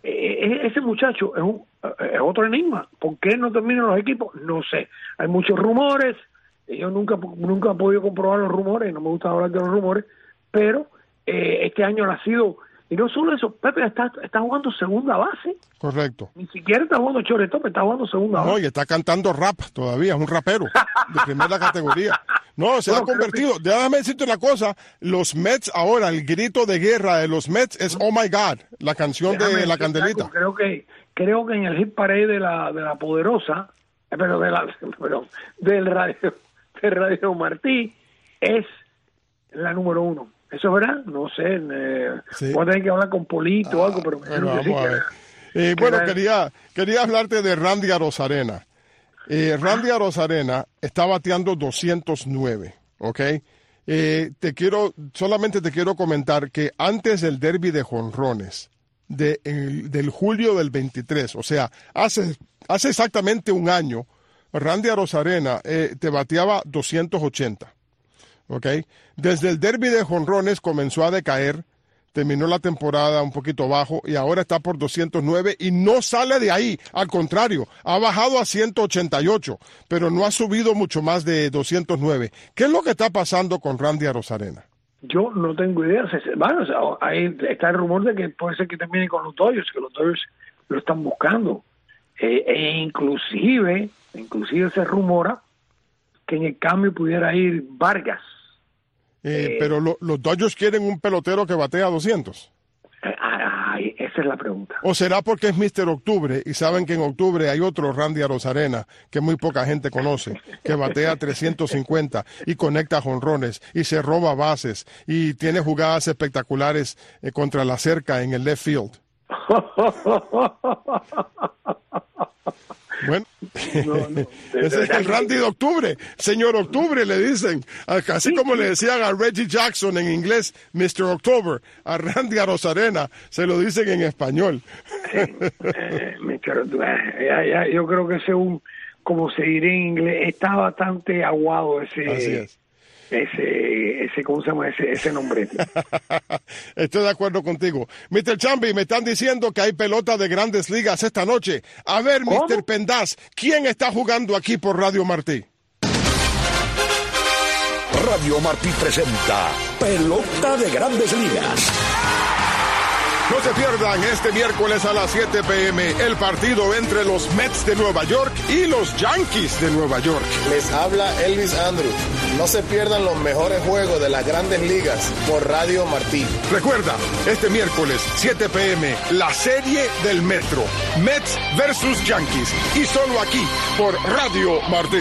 eh, ese muchacho es, un, es otro enigma. ¿Por qué no terminan los equipos? No sé. Hay muchos rumores. Yo nunca nunca he podido comprobar los rumores, no me gusta hablar de los rumores, pero eh, este año ha sido, y no solo eso, Pepe está, está jugando segunda base. Correcto. Ni siquiera está jugando shortstop, está jugando segunda base. No, y está cantando rap todavía, es un rapero de primera categoría. No, se bueno, ha convertido, que... déjame decirte una cosa, los Mets ahora, el grito de guerra de los Mets es Oh My God, la canción déjame de la Candelita. Algo, creo que creo que en el hit parade de la, de la Poderosa, eh, pero de la, perdón, del radio... de Radio Martí es la número uno. ¿Eso es verdad? No sé. Eh, sí. Voy a tener que hablar con Polito o algo, pero me bueno, que sí, a ver. Que, eh, que bueno, era... quería, quería hablarte de Randy Arozarena. Eh, Randy Arozarena está bateando doscientos nueve, ¿ok? Eh, te quiero, solamente te quiero comentar que antes del derbi de jonrones, de, el, del julio del veintitrés, o sea, hace, hace exactamente un año, Randy Arozarena eh, te bateaba doscientos ochenta, ¿ok? Desde el derbi de jonrones comenzó a decaer, terminó la temporada un poquito bajo y ahora está por doscientos nueve y no sale de ahí, al contrario, ha bajado a ciento ochenta y ocho, pero no ha subido mucho más de doscientos nueve. ¿Qué es lo que está pasando con Randy Arozarena? Yo no tengo idea. Bueno, o sea, ahí está el rumor de que puede ser que termine con los Dodgers, que los Dodgers lo están buscando. Eh, e inclusive... Inclusive se rumora que en el cambio pudiera ir Vargas. Eh, eh, pero lo, los Dodgers quieren un pelotero que batea doscientos. Ay, esa es la pregunta. ¿O será porque es mister Octubre y saben que en octubre hay otro Randy Arozarena que muy poca gente conoce, que batea trescientos cincuenta y conecta jonrones y se roba bases y tiene jugadas espectaculares eh, contra la cerca en el left field? Bueno, no, no, ese es el Randy de Octubre, señor Octubre le dicen, así como le decían a Reggie Jackson en inglés, mister October, a Randy Arozarena se lo dicen en español. Sí, eh, mister ya, ya, yo creo que ese un, como se diría en inglés, está bastante aguado ese. Así es. ese, ese ¿cómo se llama? Ese, ese nombrete. Estoy de acuerdo contigo. mister Chambi, me están diciendo que hay pelota de Grandes Ligas esta noche. A ver, ¿Cómo? mister Pendaz, ¿quién está jugando aquí por Radio Martí? Radio Martí presenta Pelota de Grandes Ligas. No se pierdan este miércoles a las siete p.m. el partido entre los Mets de Nueva York y los Yankees de Nueva York. Les habla Elvis Andrews. No se pierdan los mejores juegos de las Grandes Ligas por Radio Martí. Recuerda, este miércoles, siete p.m., la serie del Metro. Mets versus Yankees. Y solo aquí, por Radio Martí.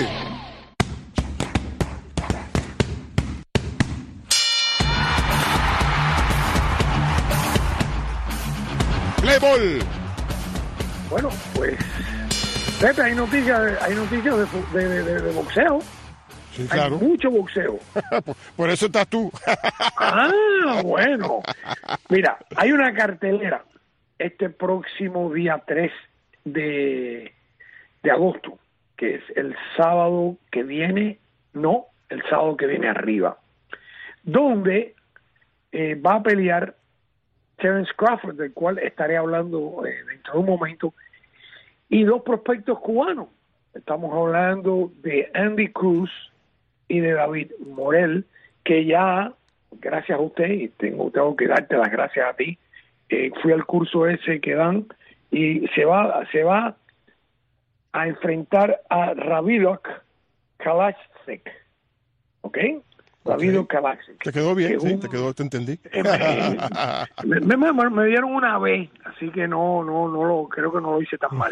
Play ball. Bueno, pues, Pepe, hay noticias, hay noticias de, de, de, de boxeo. Sí, claro. Hay mucho boxeo. Por eso estás tú. Ah, bueno. Mira, hay una cartelera este próximo día tres de, de agosto, que es el sábado que viene, no, el sábado que viene arriba, donde eh, va a pelear Terence Crawford, del cual estaré hablando eh, dentro de un momento, y dos prospectos cubanos. Estamos hablando de Andy Cruz y de David Morel, que ya, gracias a usted, y tengo, tengo que darte las gracias a ti, eh, fui al curso ese que dan, y se va, se va a enfrentar a Ravidok Kalashnik, ¿ok? Ravidok Kalashnik. Te quedó bien, sí, un, te quedó, te entendí. Eh, me, me, me, me dieron una B, así que no, no, no lo, creo que no lo hice tan mal.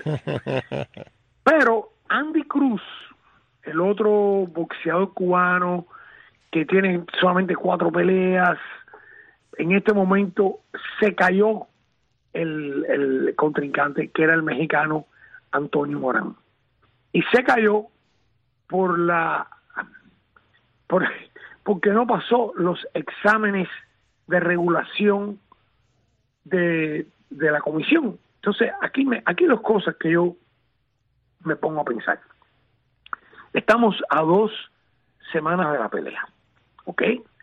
Pero Andy Cruz, el otro boxeador cubano que tiene solamente cuatro peleas, en este momento se cayó el, el contrincante, que era el mexicano Antonio Morán. Y se cayó por la... por porque no pasó los exámenes de regulación de, de la comisión. Entonces, aquí me, aquí dos cosas que yo me pongo a pensar. Estamos a dos semanas de la pelea, ¿ok?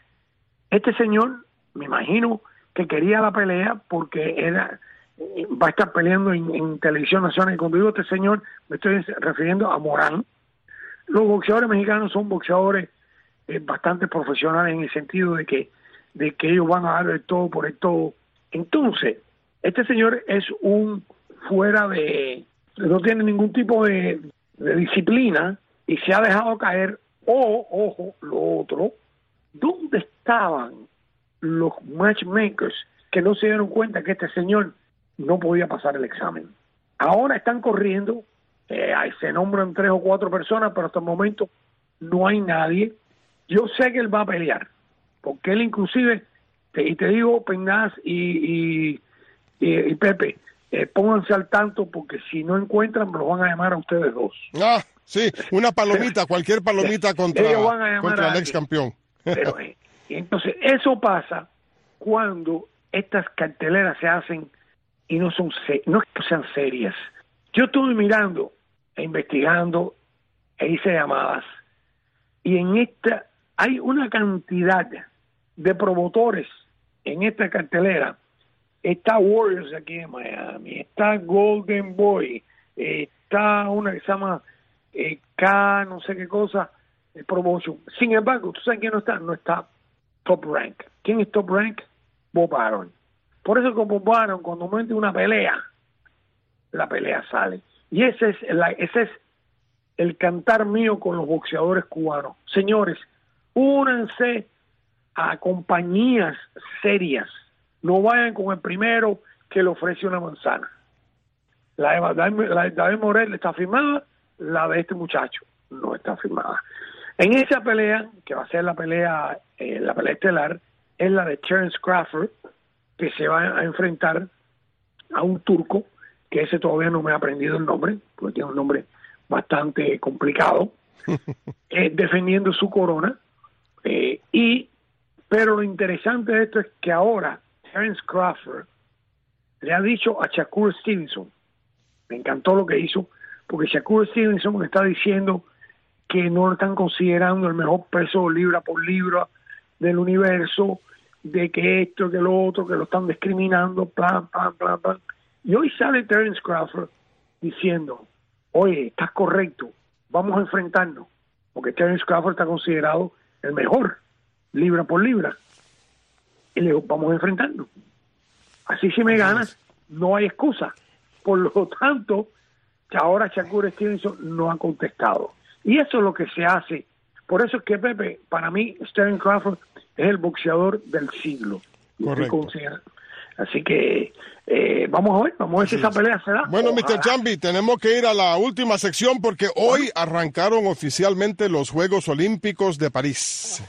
Este señor, me imagino que quería la pelea porque era va a estar peleando en, en televisión nacional. Y cuando digo este señor, me estoy refiriendo a Morán. Los boxeadores mexicanos son boxeadores eh, bastante profesionales en el sentido de que de que ellos van a dar el todo por el todo. Entonces, este señor es un fuera de... no tiene ningún tipo de, de disciplina y se ha dejado caer. O, ojo, lo otro, ¿dónde estaban los matchmakers que no se dieron cuenta que este señor no podía pasar el examen? Ahora están corriendo, eh, se nombran tres o cuatro personas, pero hasta el momento no hay nadie. Yo sé que él va a pelear, porque él inclusive, te, y te digo, Pendaz y, y, y, y Pepe, eh, pónganse al tanto, porque si no encuentran, me los van a llamar a ustedes dos. Ah, sí, una palomita, cualquier palomita contra, contra el ex campeón. Pero, eh, entonces, eso pasa cuando estas carteleras se hacen y no son no sean serias. Yo estuve mirando e investigando e hice llamadas, y en esta hay una cantidad de promotores en esta cartelera. Está Warriors aquí en Miami, está Golden Boy, está una que se llama eh, K, no sé qué cosa, eh, Promotion. Sin embargo, ¿tú sabes quién no está? No está Top Rank. ¿ Quién es Top Rank? Bob Arum. Por eso con Bob Arum, cuando mete una pelea, la pelea sale. Y ese es, la, ese es el cantar mío con los boxeadores cubanos. Señores, únanse a compañías serias. No vayan con el primero que le ofrece una manzana. La de, la de David Morel está firmada, la de este muchacho no está firmada. En esa pelea, que va a ser la pelea, eh, la pelea estelar, es la de Terence Crawford, que se va a enfrentar a un turco, que ese todavía no me ha aprendido el nombre, porque tiene un nombre bastante complicado, eh, defendiendo su corona. Eh, y pero lo interesante de esto es que ahora Terence Crawford le ha dicho a Shakur Stevenson, me encantó lo que hizo, porque Shakur Stevenson le está diciendo que no lo están considerando el mejor peso libra por libra del universo, de que esto, que lo otro, que lo están discriminando, plan, plan, plan, plan. Y hoy sale Terence Crawford diciendo, oye, estás correcto, vamos a enfrentarnos, porque Terence Crawford está considerado el mejor libra por libra. Y le digo, vamos a enfrentarnos. Así si me ganas, no hay excusa. Por lo tanto, ahora Shakur Stevenson no ha contestado. Y eso es lo que se hace. Por eso es que, Pepe, para mí, Terence Crawford es el boxeador del siglo. Correcto. Así que eh, vamos a ver, vamos a ver si esa pelea se da. Bueno, Ojalá. mister Chambi, tenemos que ir a la última sección porque hoy arrancaron oficialmente los Juegos Olímpicos de París.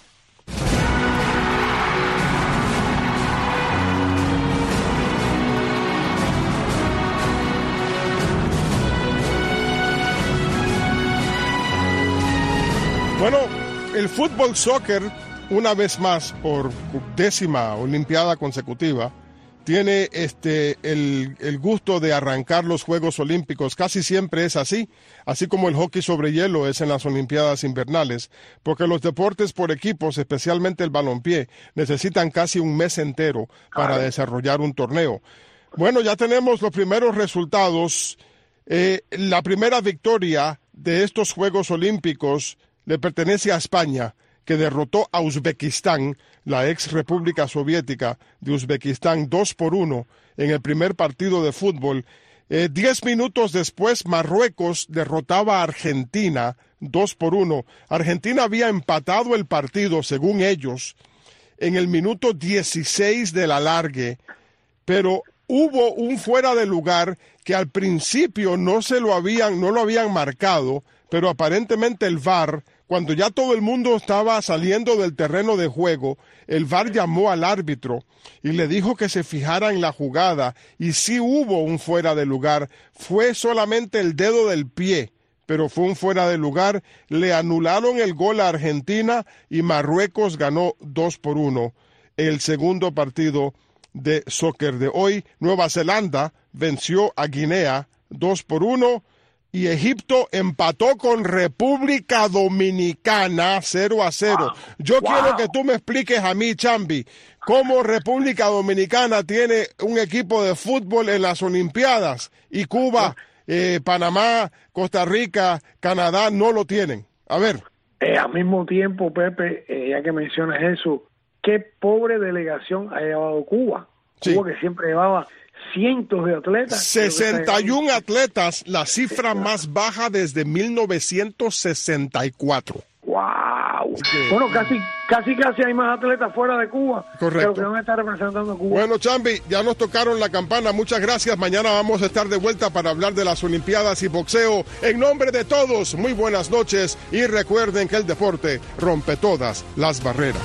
Bueno, el fútbol soccer, una vez más, por décima olimpiada consecutiva, tiene este el, el gusto de arrancar los Juegos Olímpicos. Casi siempre es así, así como el hockey sobre hielo es en las Olimpiadas invernales, porque los deportes por equipos, especialmente el balompié, necesitan casi un mes entero para desarrollar un torneo. Bueno, ya tenemos los primeros resultados. Eh, la primera victoria de estos Juegos Olímpicos le pertenece a España, que derrotó a Uzbekistán, la ex república soviética de Uzbekistán, dos por uno en el primer partido de fútbol. Eh, diez minutos después, Marruecos derrotaba a Argentina, dos por uno. Argentina había empatado el partido, según ellos, en el minuto dieciséis del alargue, pero hubo un fuera de lugar que al principio no se lo habían, no lo habían marcado, pero aparentemente el V A R, cuando ya todo el mundo estaba saliendo del terreno de juego, el V A R llamó al árbitro y le dijo que se fijara en la jugada, y sí hubo un fuera de lugar. Fue solamente el dedo del pie, pero fue un fuera de lugar. Le anularon el gol a Argentina y Marruecos ganó dos por uno. El segundo partido de soccer de hoy, Nueva Zelanda venció a Guinea dos por uno. Y Egipto empató con República Dominicana cero a cero. Yo wow. quiero que tú me expliques a mí, Chambi, cómo República Dominicana tiene un equipo de fútbol en las Olimpiadas y Cuba, eh, Panamá, Costa Rica, Canadá no lo tienen. A ver. Eh, al mismo tiempo, Pepe, eh, ya que mencionas eso, qué pobre delegación ha llevado Cuba. Sí. Cuba que siempre llevaba cientos de atletas. sesenta y uno atletas, la cifra más baja desde mil novecientos sesenta y cuatro. ¡Wow! Que, bueno, casi, casi, casi hay más atletas fuera de Cuba. Correcto. Que van a estar representando a Cuba. Bueno, Chambi, ya nos tocaron la campana. Muchas gracias. Mañana vamos a estar de vuelta para hablar de las Olimpiadas y boxeo. En nombre de todos, muy buenas noches y recuerden que el deporte rompe todas las barreras.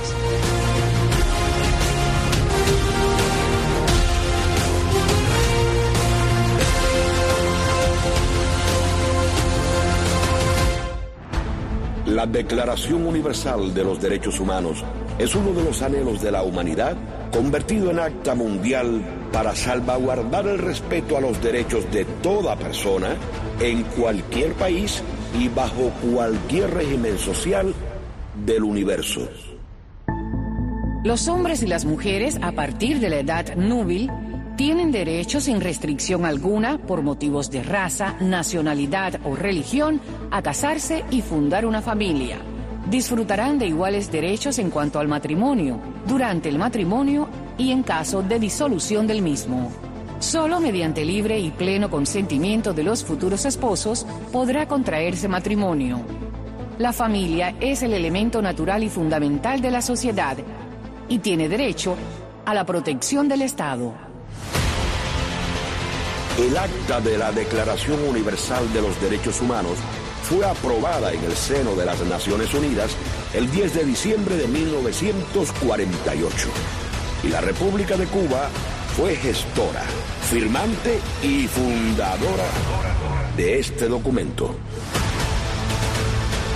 La Declaración Universal de los Derechos Humanos es uno de los anhelos de la humanidad convertido en acta mundial para salvaguardar el respeto a los derechos de toda persona en cualquier país y bajo cualquier régimen social del universo. Los hombres y las mujeres a partir de la edad núbil tienen derecho sin restricción alguna, por motivos de raza, nacionalidad o religión, a casarse y fundar una familia. Disfrutarán de iguales derechos en cuanto al matrimonio, durante el matrimonio y en caso de disolución del mismo. Solo mediante libre y pleno consentimiento de los futuros esposos podrá contraerse matrimonio. La familia es el elemento natural y fundamental de la sociedad y tiene derecho a la protección del Estado. El acta de la Declaración Universal de los Derechos Humanos fue aprobada en el seno de las Naciones Unidas el diez de diciembre de mil novecientos cuarenta y ocho. Y la República de Cuba fue gestora, firmante y fundadora de este documento.